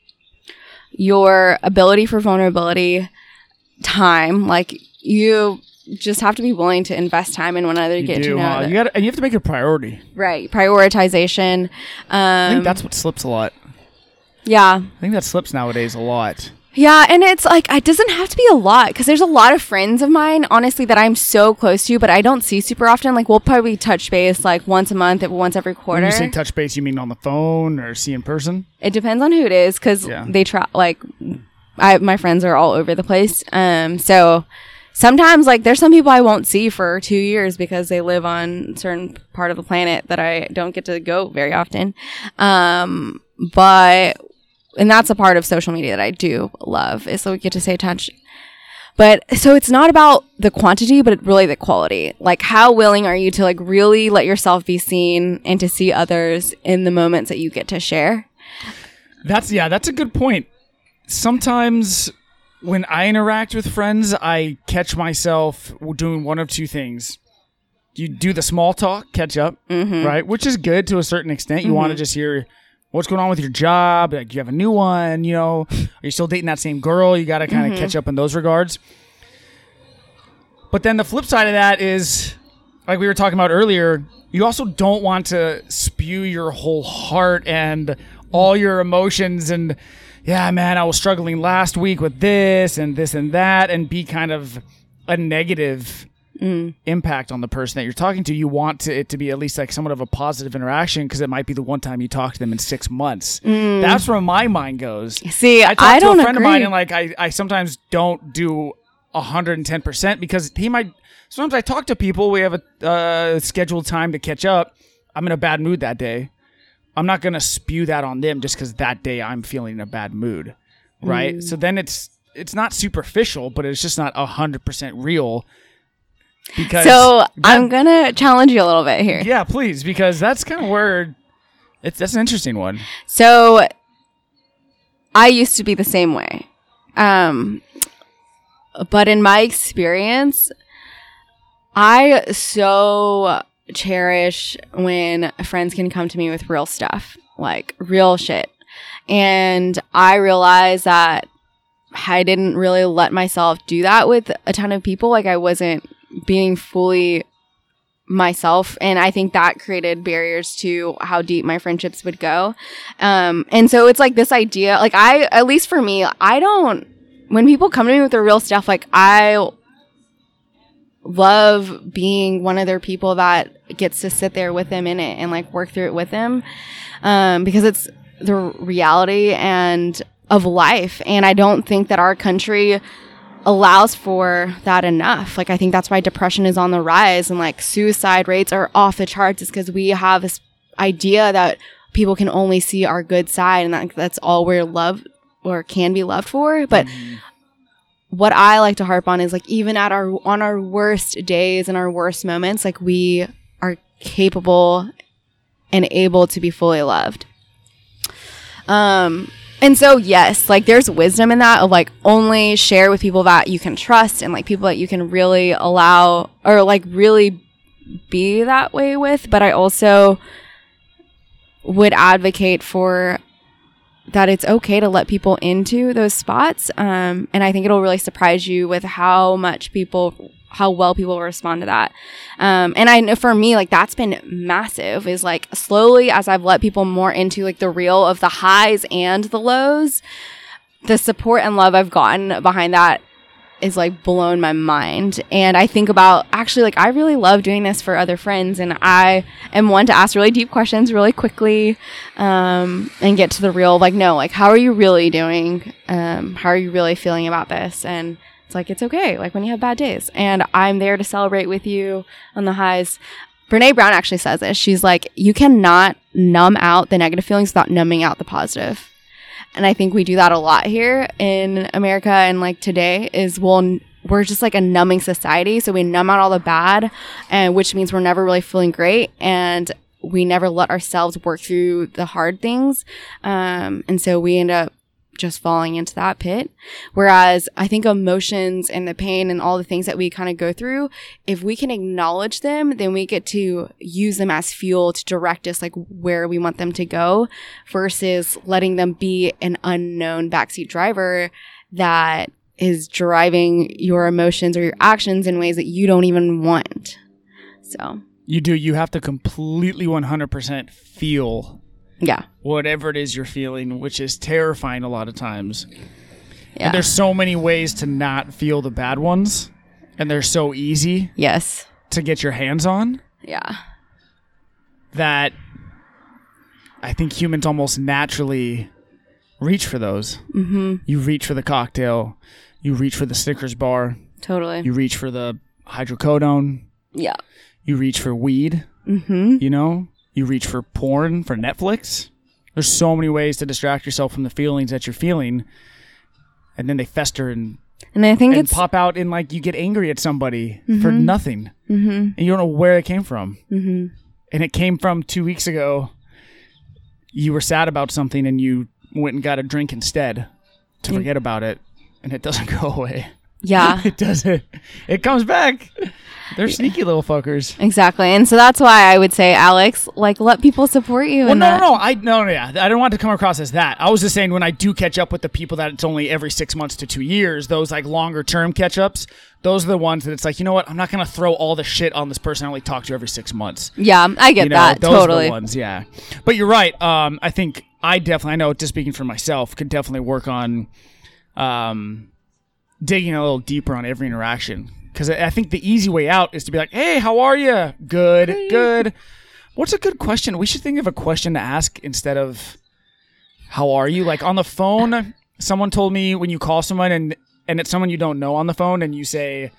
your ability for vulnerability, time. Like you just have to be willing to invest time in one another to get to know. You have to make it a priority. Right, prioritization. I think that's what slips a lot. Yeah, I think that slips nowadays a lot. Yeah, and it's like, it doesn't have to be a lot because there's a lot of friends of mine, honestly, that I'm so close to, but I don't see super often. Like, we'll probably touch base like once a month, once every quarter. When you say touch base, you mean on the phone or see in person? It depends on who it is because they try, like, my friends are all over the place. So sometimes, like, there's some people I won't see for 2 years because they live on a certain part of the planet that I don't get to go very often. And that's a part of social media that I do love, is so we get to stay in touch. But so it's not about the quantity, but really the quality. Like, how willing are you to like really let yourself be seen and to see others in the moments that you get to share? That's a good point. Sometimes when I interact with friends, I catch myself doing one of two things. You do the small talk, catch up, right? Which is good to a certain extent. You want to just hear what's going on with your job? Like, do you have a new one? You know, are you still dating that same girl? You got to kind of catch up in those regards. But then the flip side of that is, like we were talking about earlier, you also don't want to spew your whole heart and all your emotions and, yeah, man, I was struggling last week with this and that, and be kind of a negative impact on the person that you're talking to. You want it to be at least like somewhat of a positive interaction because it might be the one time you talk to them in 6 months. That's where my mind goes. See, I don't to a friend agree. of mine, and like I sometimes don't do 110% because he might. Sometimes I talk to people. We have a scheduled time to catch up. I'm in a bad mood that day. I'm not gonna spew that on them just because that day I'm feeling in a bad mood, right? So then it's not superficial, but it's just not 100% real. So I'm gonna challenge you a little bit here. Yeah, please, because that's kind of where that's an interesting one. So I used to be the same way, but in my experience, I so cherish when friends can come to me with real stuff, like real shit, and I realized that I didn't really let myself do that with a ton of people. Like, I wasn't being fully myself, and I think that created barriers to how deep my friendships would go. And so it's like this idea, like, at least for me, when people come to me with their real stuff, like, I love being one of their people that gets to sit there with them in it and like work through it with them, because it's the reality and of life. And I don't think that our country allows for that enough. Like, I think that's why depression is on the rise and like suicide rates are off the charts, is because we have this idea that people can only see our good side and that's all we're loved or can be loved for. But what I like to harp on is, like, even on our worst days and our worst moments, like, we are capable and able to be fully loved. And so, yes, like, there's wisdom in that, of like only share with people that you can trust and like people that you can really allow or like really be that way with. But I also would advocate for that it's okay to let people into those spots. And I think it'll really surprise you with how well people respond to that. And I know for me, like, that's been massive, is like slowly as I've let people more into like the real of the highs and the lows, the support and love I've gotten behind that is like blown my mind. And I think about, actually, like, I really love doing this for other friends, and I am one to ask really deep questions really quickly, and get to the real, like, no, like, how are you really doing? How are you really feeling about this? And it's like, it's okay, like, when you have bad days, and I'm there to celebrate with you on the highs. Brene Brown actually says this. She's like, you cannot numb out the negative feelings without numbing out the positive. And I think we do that a lot here in America, and like today is we're just like a numbing society. So we numb out all the bad, and which means we're never really feeling great, and we never let ourselves work through the hard things. And so we end up just falling into that pit. Whereas I think emotions and the pain and all the things that we kind of go through, if we can acknowledge them, then we get to use them as fuel to direct us like where we want them to go, versus letting them be an unknown backseat driver that is driving your emotions or your actions in ways that you don't even want. So you have to completely 100% feel yeah, whatever it is you're feeling, which is terrifying a lot of times. yeah, And there's so many ways to not feel the bad ones, and they're so easy yes, to get your hands on, yeah, that I think humans almost naturally reach for those. Mm-hmm. You reach for the cocktail, you reach for the Snickers bar, totally, you reach for the hydrocodone, yeah, you reach for weed, you know, you reach for porn, for Netflix. There's so many ways to distract yourself from the feelings that you're feeling, and then they fester and I think and it's pop out in like you get angry at somebody for nothing, and you don't know where it came from. And it came from 2 weeks ago. You were sad about something and you went and got a drink instead to forget about it, and it doesn't go away. yeah. It doesn't. It comes back. They're sneaky little fuckers. Exactly. And so that's why I would say, Alex, like, let people support you. Well, in that. I don't want to come across as that. I was just saying when I do catch up with the people that it's only every 6 months to 2 years, those like longer term catch ups, those are the ones that it's like, you know what? I'm not going to throw all the shit on this person I only talk to every 6 months. Yeah, I get that. Those Totally. are the ones, yeah. But you're right. I think I know, just speaking for myself, could definitely work on digging a little deeper on every interaction. Because I think the easy way out is to be like, hey, how are you? Good, good. What's a good question? We should think of a question to ask instead of how are you? Like on the phone, someone told me when you call someone and it's someone you don't know on the phone and you say,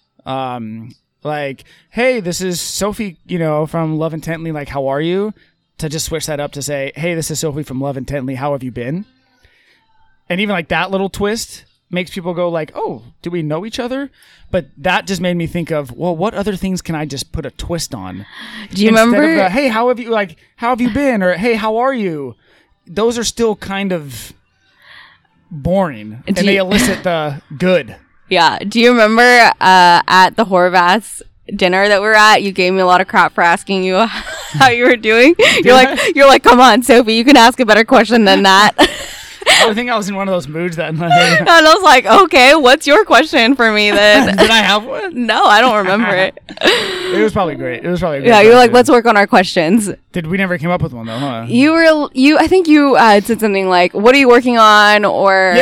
like, hey, this is Sophie, from Love Intently, like, how are you? To just switch that up to say, hey, this is Sophie from Love Intently, how have you been? And even like that little twist makes people go like, oh, do we know each other? But that just made me think of, well, what other things can I just put a twist on? Do you Instead remember? of the, hey, how have you been? Or hey, how are you? Those are still kind of boring, and they elicit the good. Yeah. Do you remember at the Horvaths dinner that we were at, you gave me a lot of crap for asking you how you were doing? You're like, come on, Sophie, you can ask a better question than that. I think I was in one of those moods that night. And I was like, okay, what's your question for me then? Did I have one? No, I don't remember it. It was probably great. Yeah, you're like, let's work on our questions. We never came up with one though, huh? I think you said something like, what are you working on? Or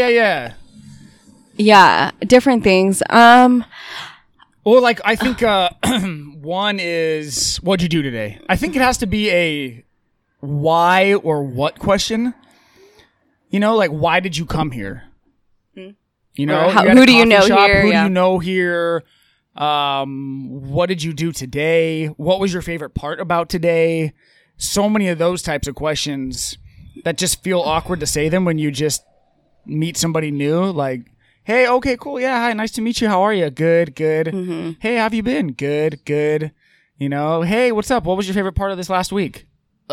yeah, different things. Well, like I think one is, what'd you do today? I think it has to be a why or what question. Like, why did you come here? Who do you know here? Who do you Yeah. know here? What did you do today? What was your favorite part about today? So many of those types of questions that just feel awkward to say them when you just meet somebody new. Like, hey, okay, cool. Yeah, hi, nice to meet you. How are you? Good, good. Mm-hmm. Hey, how have you been? Good, good. Hey, what's up? What was your favorite part of this last week?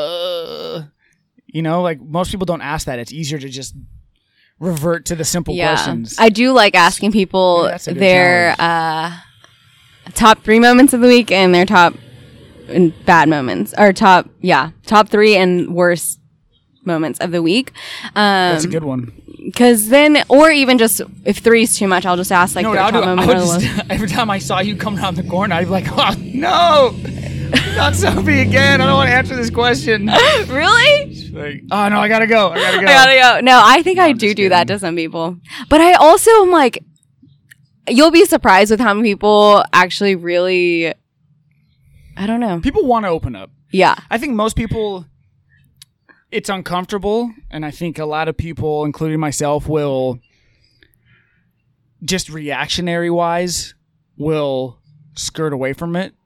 Like most people don't ask that. It's easier to just revert to the simple questions. I do like asking people their top 3 moments of the week and their top and bad moments, or top 3 and worst moments of the week. That's a good one. Because then, or even just if 3 is too much, I'll just ask like their top moment. Every time I saw you come around the corner, I'd be like, oh no, not Sophie again. I don't want to answer this question. Really? Like, oh no, I gotta go. No, I think I do that to some people. But I also am like, you'll be surprised with how many people actually really, I don't know. People want to open up. Yeah. I think most people, it's uncomfortable. And I think a lot of people, including myself, will just reactionary wise, will skirt away from it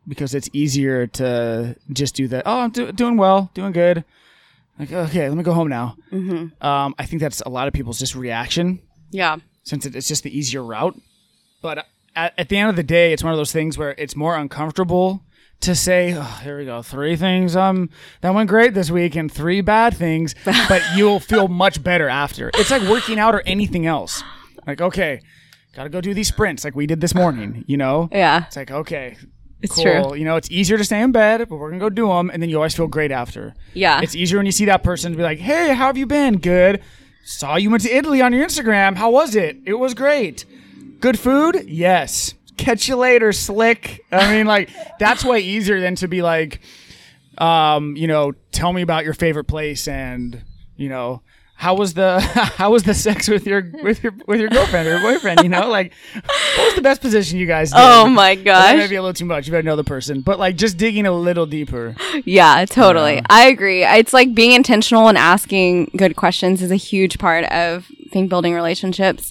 because it's easier to just do that. Oh, I'm doing well, doing good. Like, okay, let me go home now. I think that's a lot of people's just reaction. Yeah. Since it's just the easier route. But at the end of the day, it's one of those things where it's more uncomfortable to say, oh, here we go, 3 things that went great this week and 3 bad things, but you'll feel much better after. It's like working out or anything else. Like, okay, got to go do these sprints like we did this morning, you know? Yeah. It's like, okay, It's cool. true. You know, it's easier to stay in bed, but we're going to go do them, and then you always feel great after. Yeah. It's easier when you see that person to be like, hey, how have you been? Good. Saw you went to Italy on your Instagram. How was it? It was great. Good food? Yes. Catch you later, slick. I mean, like, that's way easier than to be like, you know, tell me about your favorite place and, you know, how was the sex with your girlfriend or boyfriend, you know? Like, what was the best position you guys did? Oh my gosh. That may be a little too much. You better know the person. But like just digging a little deeper. Yeah, totally. I agree. It's like being intentional and asking good questions is a huge part of, I think, building relationships.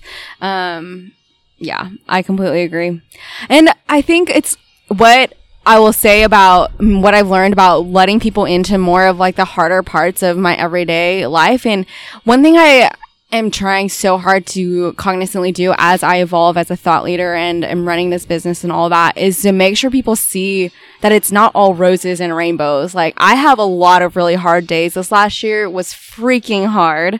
Yeah, I completely agree. And I think it's what I will say about what I've learned about letting people into more of like the harder parts of my everyday life. And one thing I am trying so hard to cognizantly do as I evolve as a thought leader and am running this business and all that is to make sure people see that it's not all roses and rainbows. Like, I have a lot of really hard days. This last year was freaking hard.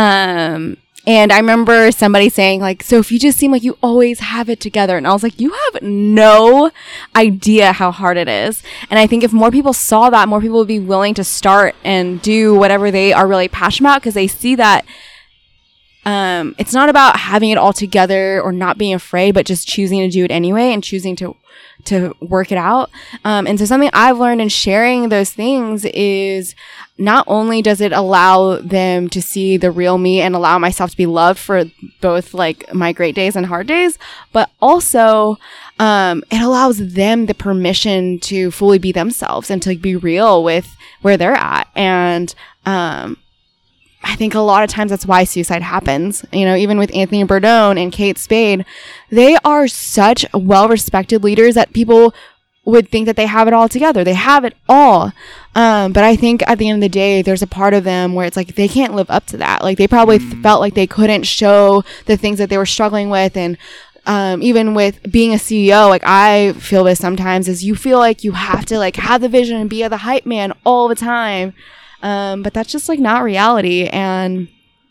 And I remember somebody saying, like, Soph, you just seem like you always have it together. And I was like, you have no idea how hard it is. And I think if more people saw that, more people would be willing to start and do whatever they are really passionate about, because they see that it's not about having it all together or not being afraid, but just choosing to do it anyway and choosing to work it out. And so something I've learned in sharing those things is not only does it allow them to see the real me and allow myself to be loved for both like my great days and hard days, but also it allows them the permission to fully be themselves and to be real with where they're at. And I think a lot of times that's why suicide happens. You know, even with Anthony Bourdain and Kate Spade, they are such well-respected leaders that people would think that they have it all together. They have it all. But I think at the end of the day, there's a part of them where it's like they can't live up to that. Like they probably felt like they couldn't show the things that they were struggling with. And even with being a CEO, like I feel this sometimes, is you feel like you have to like have the vision and be the hype man all the time. But that's just like not reality. And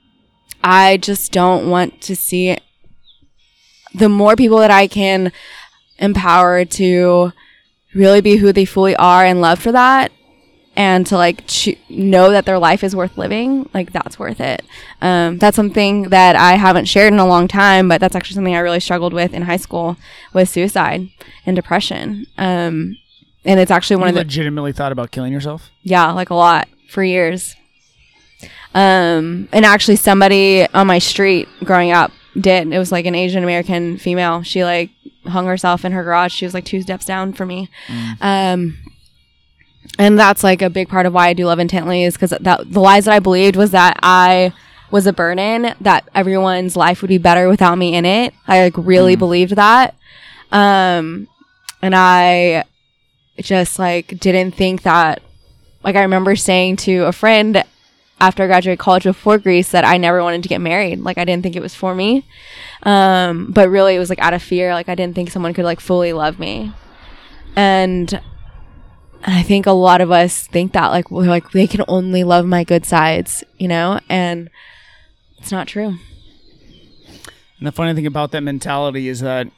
I just don't want to see it. The more people that I can empower to really be who they fully are and love for that, and to like know that their life is worth living, like that's worth it. That's something that I haven't shared in a long time, but that's actually something I really struggled with in high school, with suicide and depression. And it's actually one of the legitimately thought about killing yourself? Yeah, like a lot for years. And actually somebody on my street growing up did. It was like an Asian American female. She like hung herself in her garage. She was like 2 steps down from me. And that's like a big part of why I do Love Intently, is because the lies that I believed was that I was a burden, that everyone's life would be better without me in it. I like really believed that. And I just like didn't think that, like I remember saying to a friend after I graduated college before Greece that I never wanted to get married. Like I didn't think it was for me. But really it was like out of fear. Like I didn't think someone could like fully love me. And I think a lot of us think that like we're like, they can only love my good sides, you know, and it's not true. And the funny thing about that mentality is that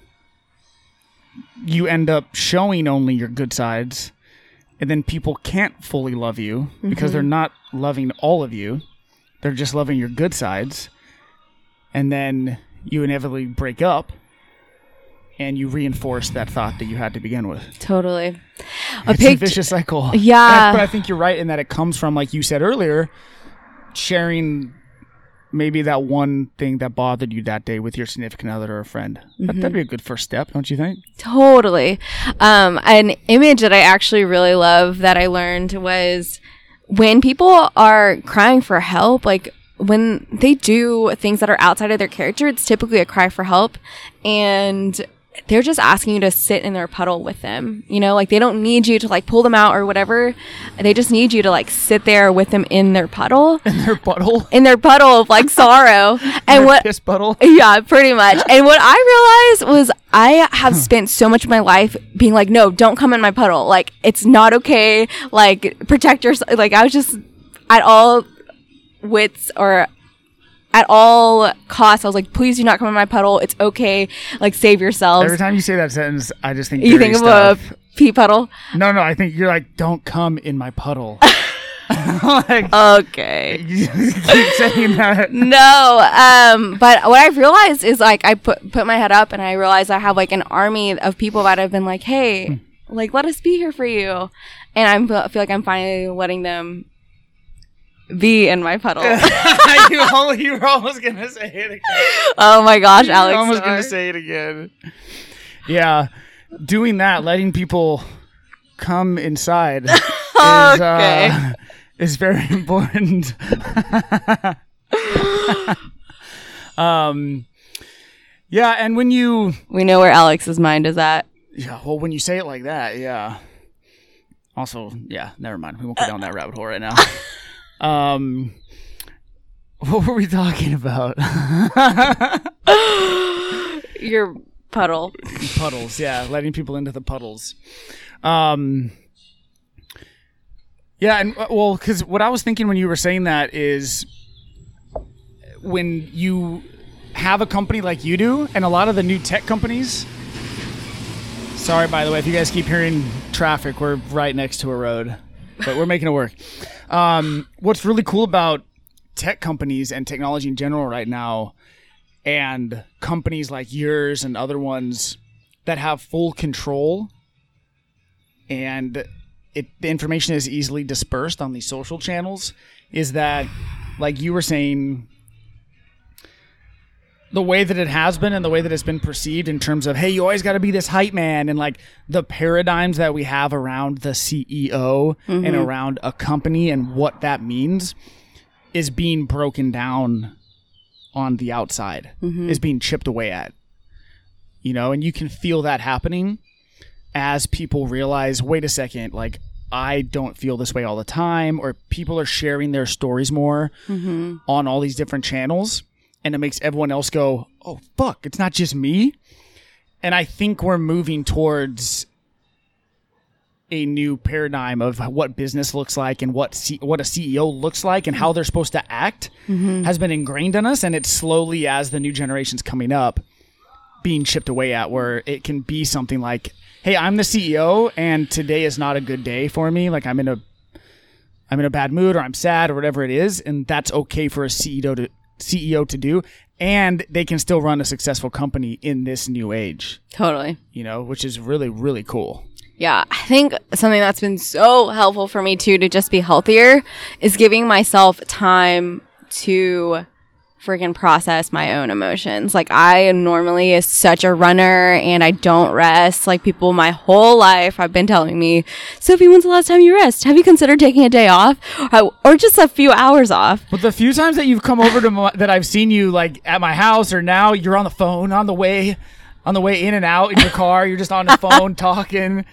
you end up showing only your good sides, and then people can't fully love you because they're not loving all of you. They're just loving your good sides. And then you inevitably break up and you reinforce that thought that you had to begin with. Totally. It's a vicious cycle. Yeah. But I think you're right in that it comes from, like you said earlier, sharing maybe that one thing that bothered you that day with your significant other or a friend. That'd be a good first step, don't you think? Totally. An image that I actually really love that I learned was when people are crying for help, like when they do things that are outside of their character, it's typically a cry for help. And they're just asking you to sit in their puddle with them. You know, like they don't need you to like pull them out or whatever. They just need you to like sit there with them in their puddle. In their puddle? In their puddle of like sorrow. And what piss puddle? Yeah, pretty much. And what I realized was I have spent so much of my life being like, no, don't come in my puddle. Like it's not okay. Like protect yourself. Like I was just at all wits or at all costs, I was like, please do not come in my puddle. It's okay. Like, save yourselves. Every time you say that sentence, I just think you think of a pee puddle? No, I think you're like, don't come in my puddle. Like, okay. You keep saying that. No, but what I've realized is like I put my head up and I realized I have like an army of people that have been like, hey, like let us be here for you, and I feel like I'm finally letting them be in my puddle. You were almost gonna say it again. Oh my gosh, Alex! You were almost gonna say it again. Yeah, doing that, letting people come inside is very important. Yeah, and when we know where Alex's mind is at. Yeah, well, when you say it like that, yeah. Also, yeah, never mind. We won't go down that rabbit hole right now. What were we talking about? Your puddle. Puddles, yeah, letting people into the puddles. Yeah, and well, because what I was thinking when you were saying that is when you have a company like you do, and a lot of the new tech companies. Sorry, by the way, if you guys keep hearing traffic, we're right next to a road, but we're making it work. What's really cool about tech companies and technology in general right now, and companies like yours and other ones that have full control, and the information is easily dispersed on these social channels, is that, like you were saying, the way that it has been and the way that it's been perceived in terms of, hey, you always got to be this hype man, and like the paradigms that we have around the CEO and around a company and what that means is being broken down on the outside, is being chipped away at, you know, and you can feel that happening as people realize, wait a second, like I don't feel this way all the time, or people are sharing their stories more on all these different channels. And it makes everyone else go, oh, fuck, it's not just me. And I think we're moving towards a new paradigm of what business looks like and what a CEO looks like and how they're supposed to act has been ingrained in us. And it's slowly, as the new generation's coming up, being chipped away at, where it can be something like, hey, I'm the CEO and today is not a good day for me. Like I'm in a bad mood, or I'm sad, or whatever it is. And that's okay for a CEO to do, and they can still run a successful company in this new age. Totally. You know, which is really, really cool. Yeah, I think something that's been so helpful for me too to just be healthier is giving myself time to freaking process my own emotions. Like I am normally such a runner and I don't rest. Like people my whole life have been telling me, Sophie, when's the last time you rest? Have you considered taking a day off or just a few hours off? But the few times that you've come over to that I've seen you like at my house, or now you're on the phone on the way in and out in your car, you're just on the phone talking.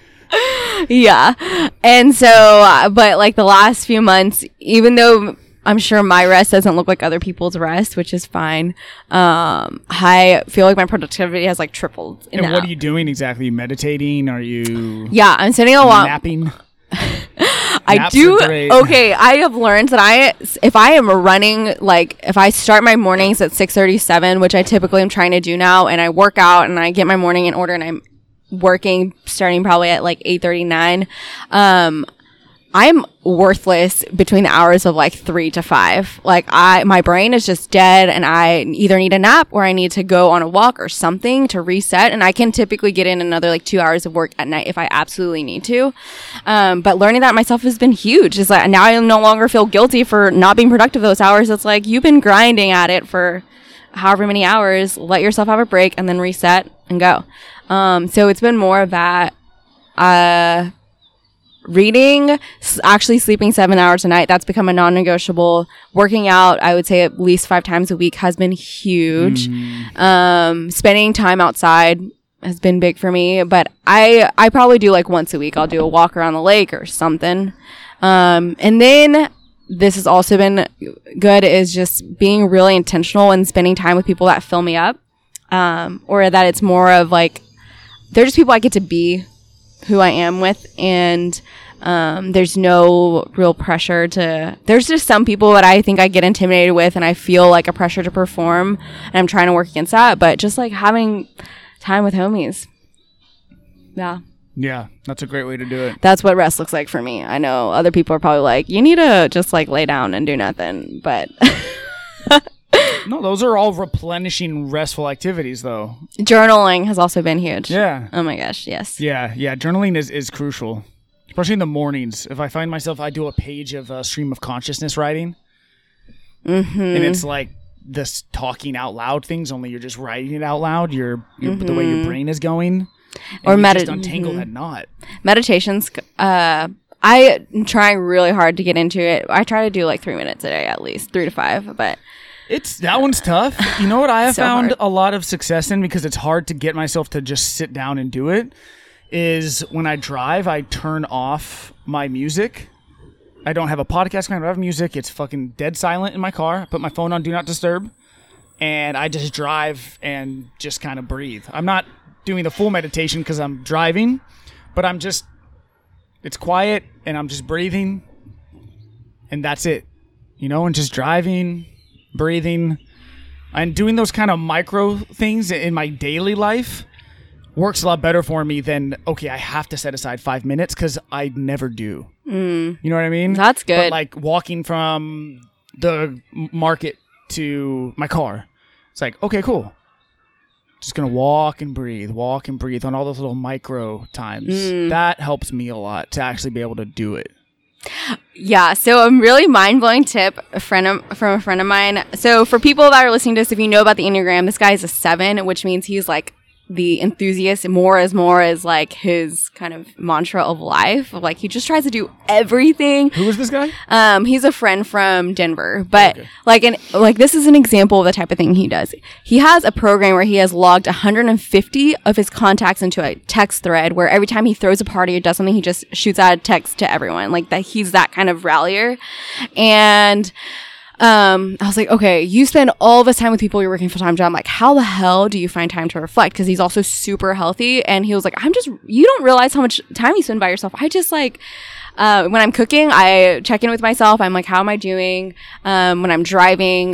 Yeah. And so, but like the last few months, even though I'm sure my rest doesn't look like other people's rest, which is fine. I feel like my productivity has like tripled. And what are you doing exactly? You meditating? Are you? Yeah, I'm sitting a lot. Napping? I do. Okay, I have learned that if I am running, like if I start my mornings at 6:37, which I typically am trying to do now, and I work out and I get my morning in order and I'm working starting probably at like 8:39, I'm worthless between the hours of like 3 to 5. Like my brain is just dead, and I either need a nap or I need to go on a walk or something to reset. And I can typically get in another like 2 hours of work at night if I absolutely need to. But learning that myself has been huge. It's like now I no longer feel guilty for not being productive those hours. It's like you've been grinding at it for however many hours. Let yourself have a break and then reset and go. So it's been more of that. Reading, actually sleeping 7 hours a night, that's become a non-negotiable. Working out, I would say at least 5 times a week has been huge. Spending time outside, has been big for me, but I probably do like once a week. I'll do a walk around the lake or something. And then this has also been good is just being really intentional and spending time with people that fill me up. Or that it's more of like, they're just people I get to be who I am with. And, there's no real pressure there's just some people that I think I get intimidated with and I feel like a pressure to perform and I'm trying to work against that, but just like having time with homies. Yeah. Yeah, that's a great way to do it. That's what rest looks like for me. I know other people are probably like, you need to just like lay down and do nothing, but no, those are all replenishing, restful activities, though. Journaling has also been huge. Yeah. Oh my gosh, yes. Yeah. Journaling is crucial, especially in the mornings. If I find myself, I do a page of stream of consciousness writing, and it's like this talking out loud things. Only you're just writing it out loud. You're the way your brain is going, or just untangle that knot. Meditations. I'm trying really hard to get into it. I try to do like 3 minutes a day, at least 3 to 5, but. That one's tough. You know what I have So found hard. a lot of success in, because it's hard to get myself to just sit down and do it, is when I drive, I turn off my music. I don't have a podcast going. I don't have music. It's fucking dead silent in my car. I put my phone on Do Not Disturb, and I just drive and just kind of breathe. I'm not doing the full meditation because I'm driving, but it's quiet, and I'm just breathing, and that's it. And just driving, breathing, and doing those kind of micro things in my daily life works a lot better for me than, okay, I have to set aside 5 minutes, because I never do. You know what I mean? That's good. But like walking from the market to my car, it's like, okay, cool. Just going to walk and breathe on all those little micro times. That helps me a lot to actually be able to do it. Yeah, so a really mind-blowing tip from a friend of mine. So for people that are listening to this, if you know about the Enneagram, this guy is a 7, which means he's like the enthusiast. More is like his kind of mantra of life. Like he just tries to do everything. Who is this guy? He's a friend from Denver, but this is an example of the type of thing he does. He has a program where he has logged 150 of his contacts into a text thread where every time he throws a party or does something, he just shoots out a text to everyone. Like that, he's that kind of rallier. And I was like, okay, you spend all this time with people, you're working full-time job. Like, how the hell do you find time to reflect? Because he's also super healthy. And he was like, you don't realize how much time you spend by yourself. I just like, when I'm cooking, I check in with myself. I'm like, how am I doing? When I'm driving,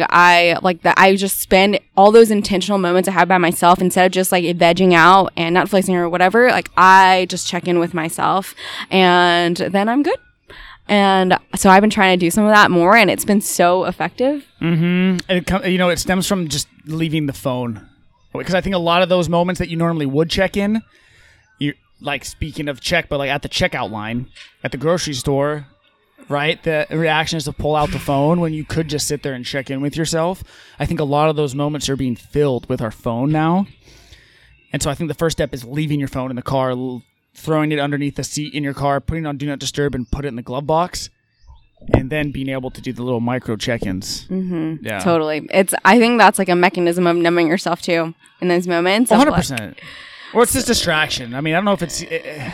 I just spend all those intentional moments I have by myself instead of just like vegging out and Netflixing or whatever. Like, I just check in with myself and then I'm good. And so I've been trying to do some of that more, and it's been so effective. Mm-hmm. And it stems from just leaving the phone, because I think a lot of those moments that you normally would check in, you like, speaking of check, but like at the checkout line at the grocery store, right? The reaction is to pull out the phone when you could just sit there and check in with yourself. I think a lot of those moments are being filled with our phone now, and so I think the first step is leaving your phone in the car, throwing it underneath the seat in your car, putting it on Do Not Disturb, and put it in the glove box, and then being able to do the little micro check-ins. Mm-hmm. Yeah, totally. I think that's like a mechanism of numbing yourself too in those moments. 100%. Or it's just distraction. I mean, I don't know if it's.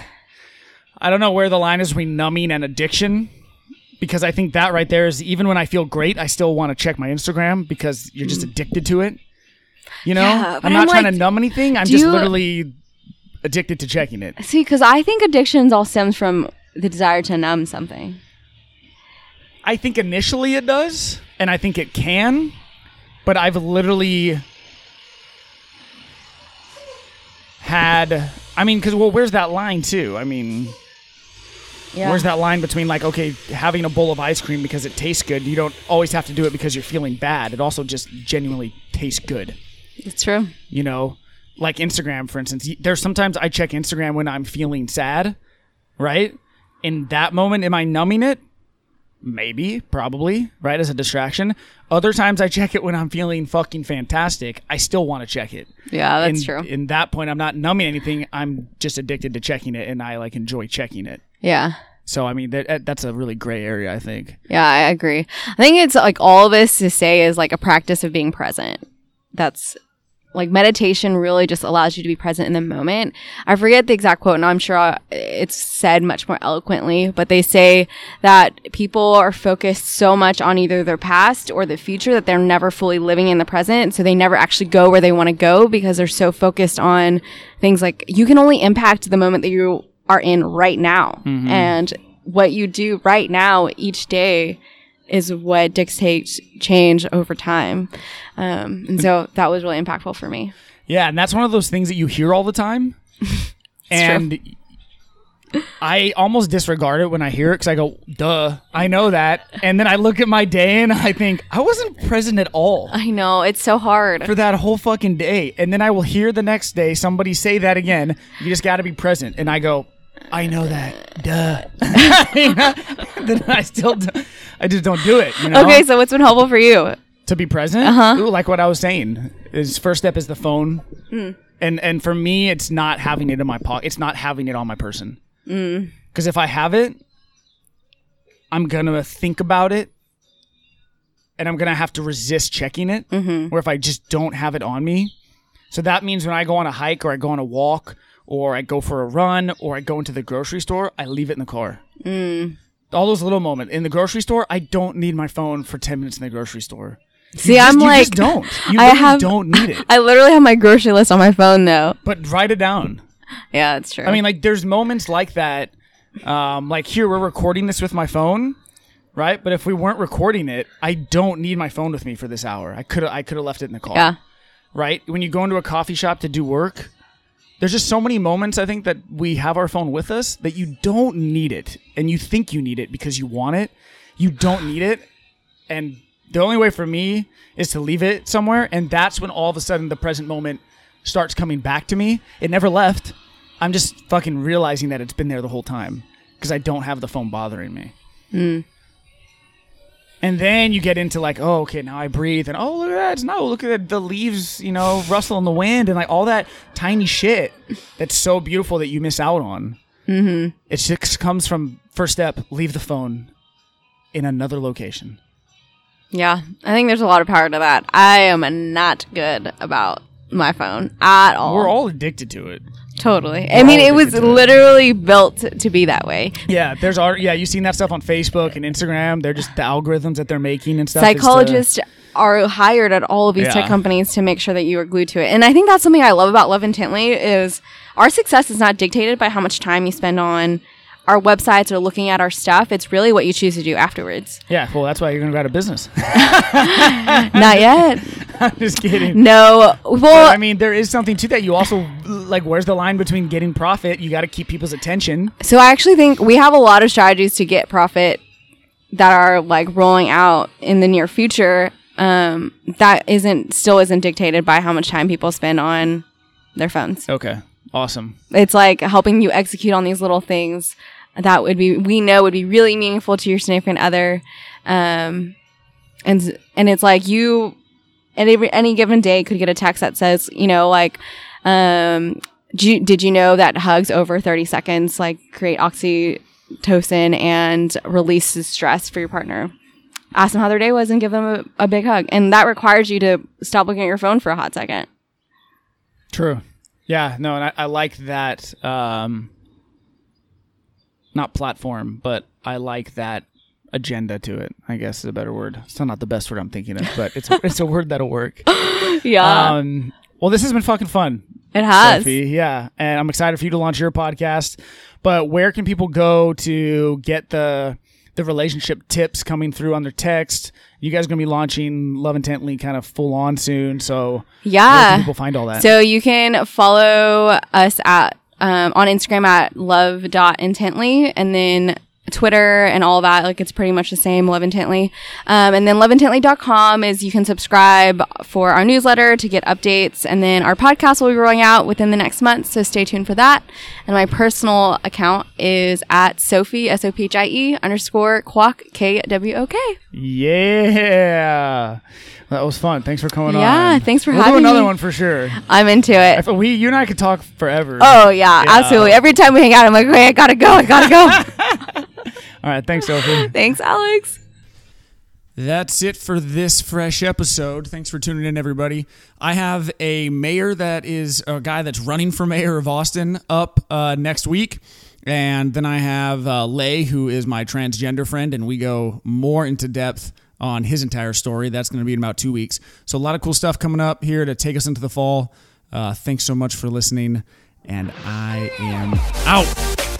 I don't know where the line is between numbing and addiction, because I think that right there is, even when I feel great, I still want to check my Instagram because you're just addicted to it. Yeah, I'm not trying to numb anything. I'm just literally addicted to checking it. See, because I think addictions all stems from the desire to numb something. I think initially it does, and I think it can, but I've literally had, where's that line too? Where's that line between like, okay, having a bowl of ice cream because it tastes good, you don't always have to do it because you're feeling bad. It also just genuinely tastes good. It's true. Like Instagram, for instance. There's sometimes I check Instagram when I'm feeling sad, right? In that moment, am I numbing it? Maybe, probably, right, as a distraction. Other times I check it when I'm feeling fucking fantastic. I still want to check it. Yeah, that's true. In that point, I'm not numbing anything. I'm just addicted to checking it, and I like enjoy checking it. Yeah. So, that's a really gray area, I think. Yeah, I agree. I think it's like all of this to say is like a practice of being present. That's like meditation really just allows you to be present in the moment. I forget the exact quote, and I'm sure it's said much more eloquently, but they say that people are focused so much on either their past or the future that they're never fully living in the present. So they never actually go where they want to go because they're so focused on things like you can only impact the moment that you are in right now. Mm-hmm. And what you do right now each day is what dictates change over time. And so that was really impactful for me. Yeah, and that's one of those things that you hear all the time. And I almost disregard it when I hear it because I go, duh, I know that. And then I look at my day and I think, I wasn't present at all. I know, it's so hard. For that whole fucking day. And then I will hear the next day somebody say that again. You just got to be present. And I go, I know that. Duh. Then I just don't do it. You know? Okay, so what's been helpful for you? To be present? Ooh, like what I was saying. Is first step is the phone. And for me, it's not having it in my pocket. It's not having it on my person. Because if I have it, I'm going to think about it. And I'm going to have to resist checking it. Or if I just don't have it on me. So that means when I go on a hike or I go on a walk or I go for a run or I go into the grocery store, I leave it in the car. All those little moments. In the grocery store, I don't need my phone for 10 minutes in the grocery store. See, I'm like, you just don't. You literally don't need it. I literally have my grocery list on my phone, though. But write it down. Yeah, that's true. I mean, like, there's moments like that. Like here, we're recording this with my phone, right? But if we weren't recording it, I don't need my phone with me for this hour. I could have left it in the car. Yeah. Right? When you go into a coffee shop to do work, there's just so many moments, I think, that we have our phone with us that you don't need it. And you think you need it because you want it. You don't need it. And the only way for me is to leave it somewhere. And that's when all of a sudden the present moment starts coming back to me. It never left. I'm just fucking realizing that it's been there the whole time because I don't have the phone bothering me. And then you get into like, oh, okay, now I breathe. And oh, look at that. Look at the leaves, rustle in the wind and like all that tiny shit that's so beautiful that you miss out on. It just comes from first step, leave the phone in another location. Yeah, I think there's a lot of power to that. I am not good about my phone at all. We're all addicted to it. Totally. I mean, it was literally built to be that way. Yeah, you've seen that stuff on Facebook and Instagram. They're just the algorithms that they're making and stuff. Psychologists are hired at all of these tech companies to make sure that you are glued to it. And I think that's something I love about Love Intently is our success is not dictated by how much time you spend on our websites or looking at our stuff. It's really what you choose to do afterwards. Yeah, well, that's why you're going to go out of business. Not yet. I'm just kidding. No. Well, but, I mean, there is something to that. You also, like, where's the line between getting profit? You got to keep people's attention. So I actually think we have a lot of strategies to get profit that are, like, rolling out in the near future that still isn't dictated by how much time people spend on their phones. Okay. Awesome. It's like helping you execute on these little things that would be really meaningful to your significant other. And it's like you at any given day could get a text that says, did you know that hugs over 30 seconds like create oxytocin and releases stress for your partner? Ask them how their day was and give them a big hug. And that requires you to stop looking at your phone for a hot second. True. Yeah, no, and I like that, not platform, but I like that agenda to it, I guess is a better word. It's still not the best word I'm thinking of, but it's a word that'll work. Yeah. Well, this has been fucking fun. It has. Sophie. Yeah, and I'm excited for you to launch your podcast, but where can people go to get the relationship tips coming through on their text? You guys are going to be launching Love Intently kind of full on soon. So where can people find all that? So you can follow us at on Instagram at love.intently, and then Twitter and all that. Like, it's pretty much the same, Love Intently. And then loveintently.com is you can subscribe for our newsletter to get updates. And then our podcast will be rolling out within the next month. So stay tuned for that. And my personal account is at Sophie, SOPHIE _Kwok, KWOK. Yeah. That was fun. Thanks for coming on. Yeah, thanks for having me. We'll do another one for sure. I'm into it. You and I could talk forever. Oh, yeah, absolutely. Every time we hang out, I'm like, okay, I gotta go. All right. Thanks, Sophie. Thanks, Alex. That's it for this fresh episode. Thanks for tuning in, everybody. I have a mayor that is a guy that's running for mayor of Austin up next week. And then I have Lay, who is my transgender friend, and we go more into depth on his entire story. That's going to be in about 2 weeks. So a lot of cool stuff coming up here to take us into the fall. Thanks so much for listening, and I am out.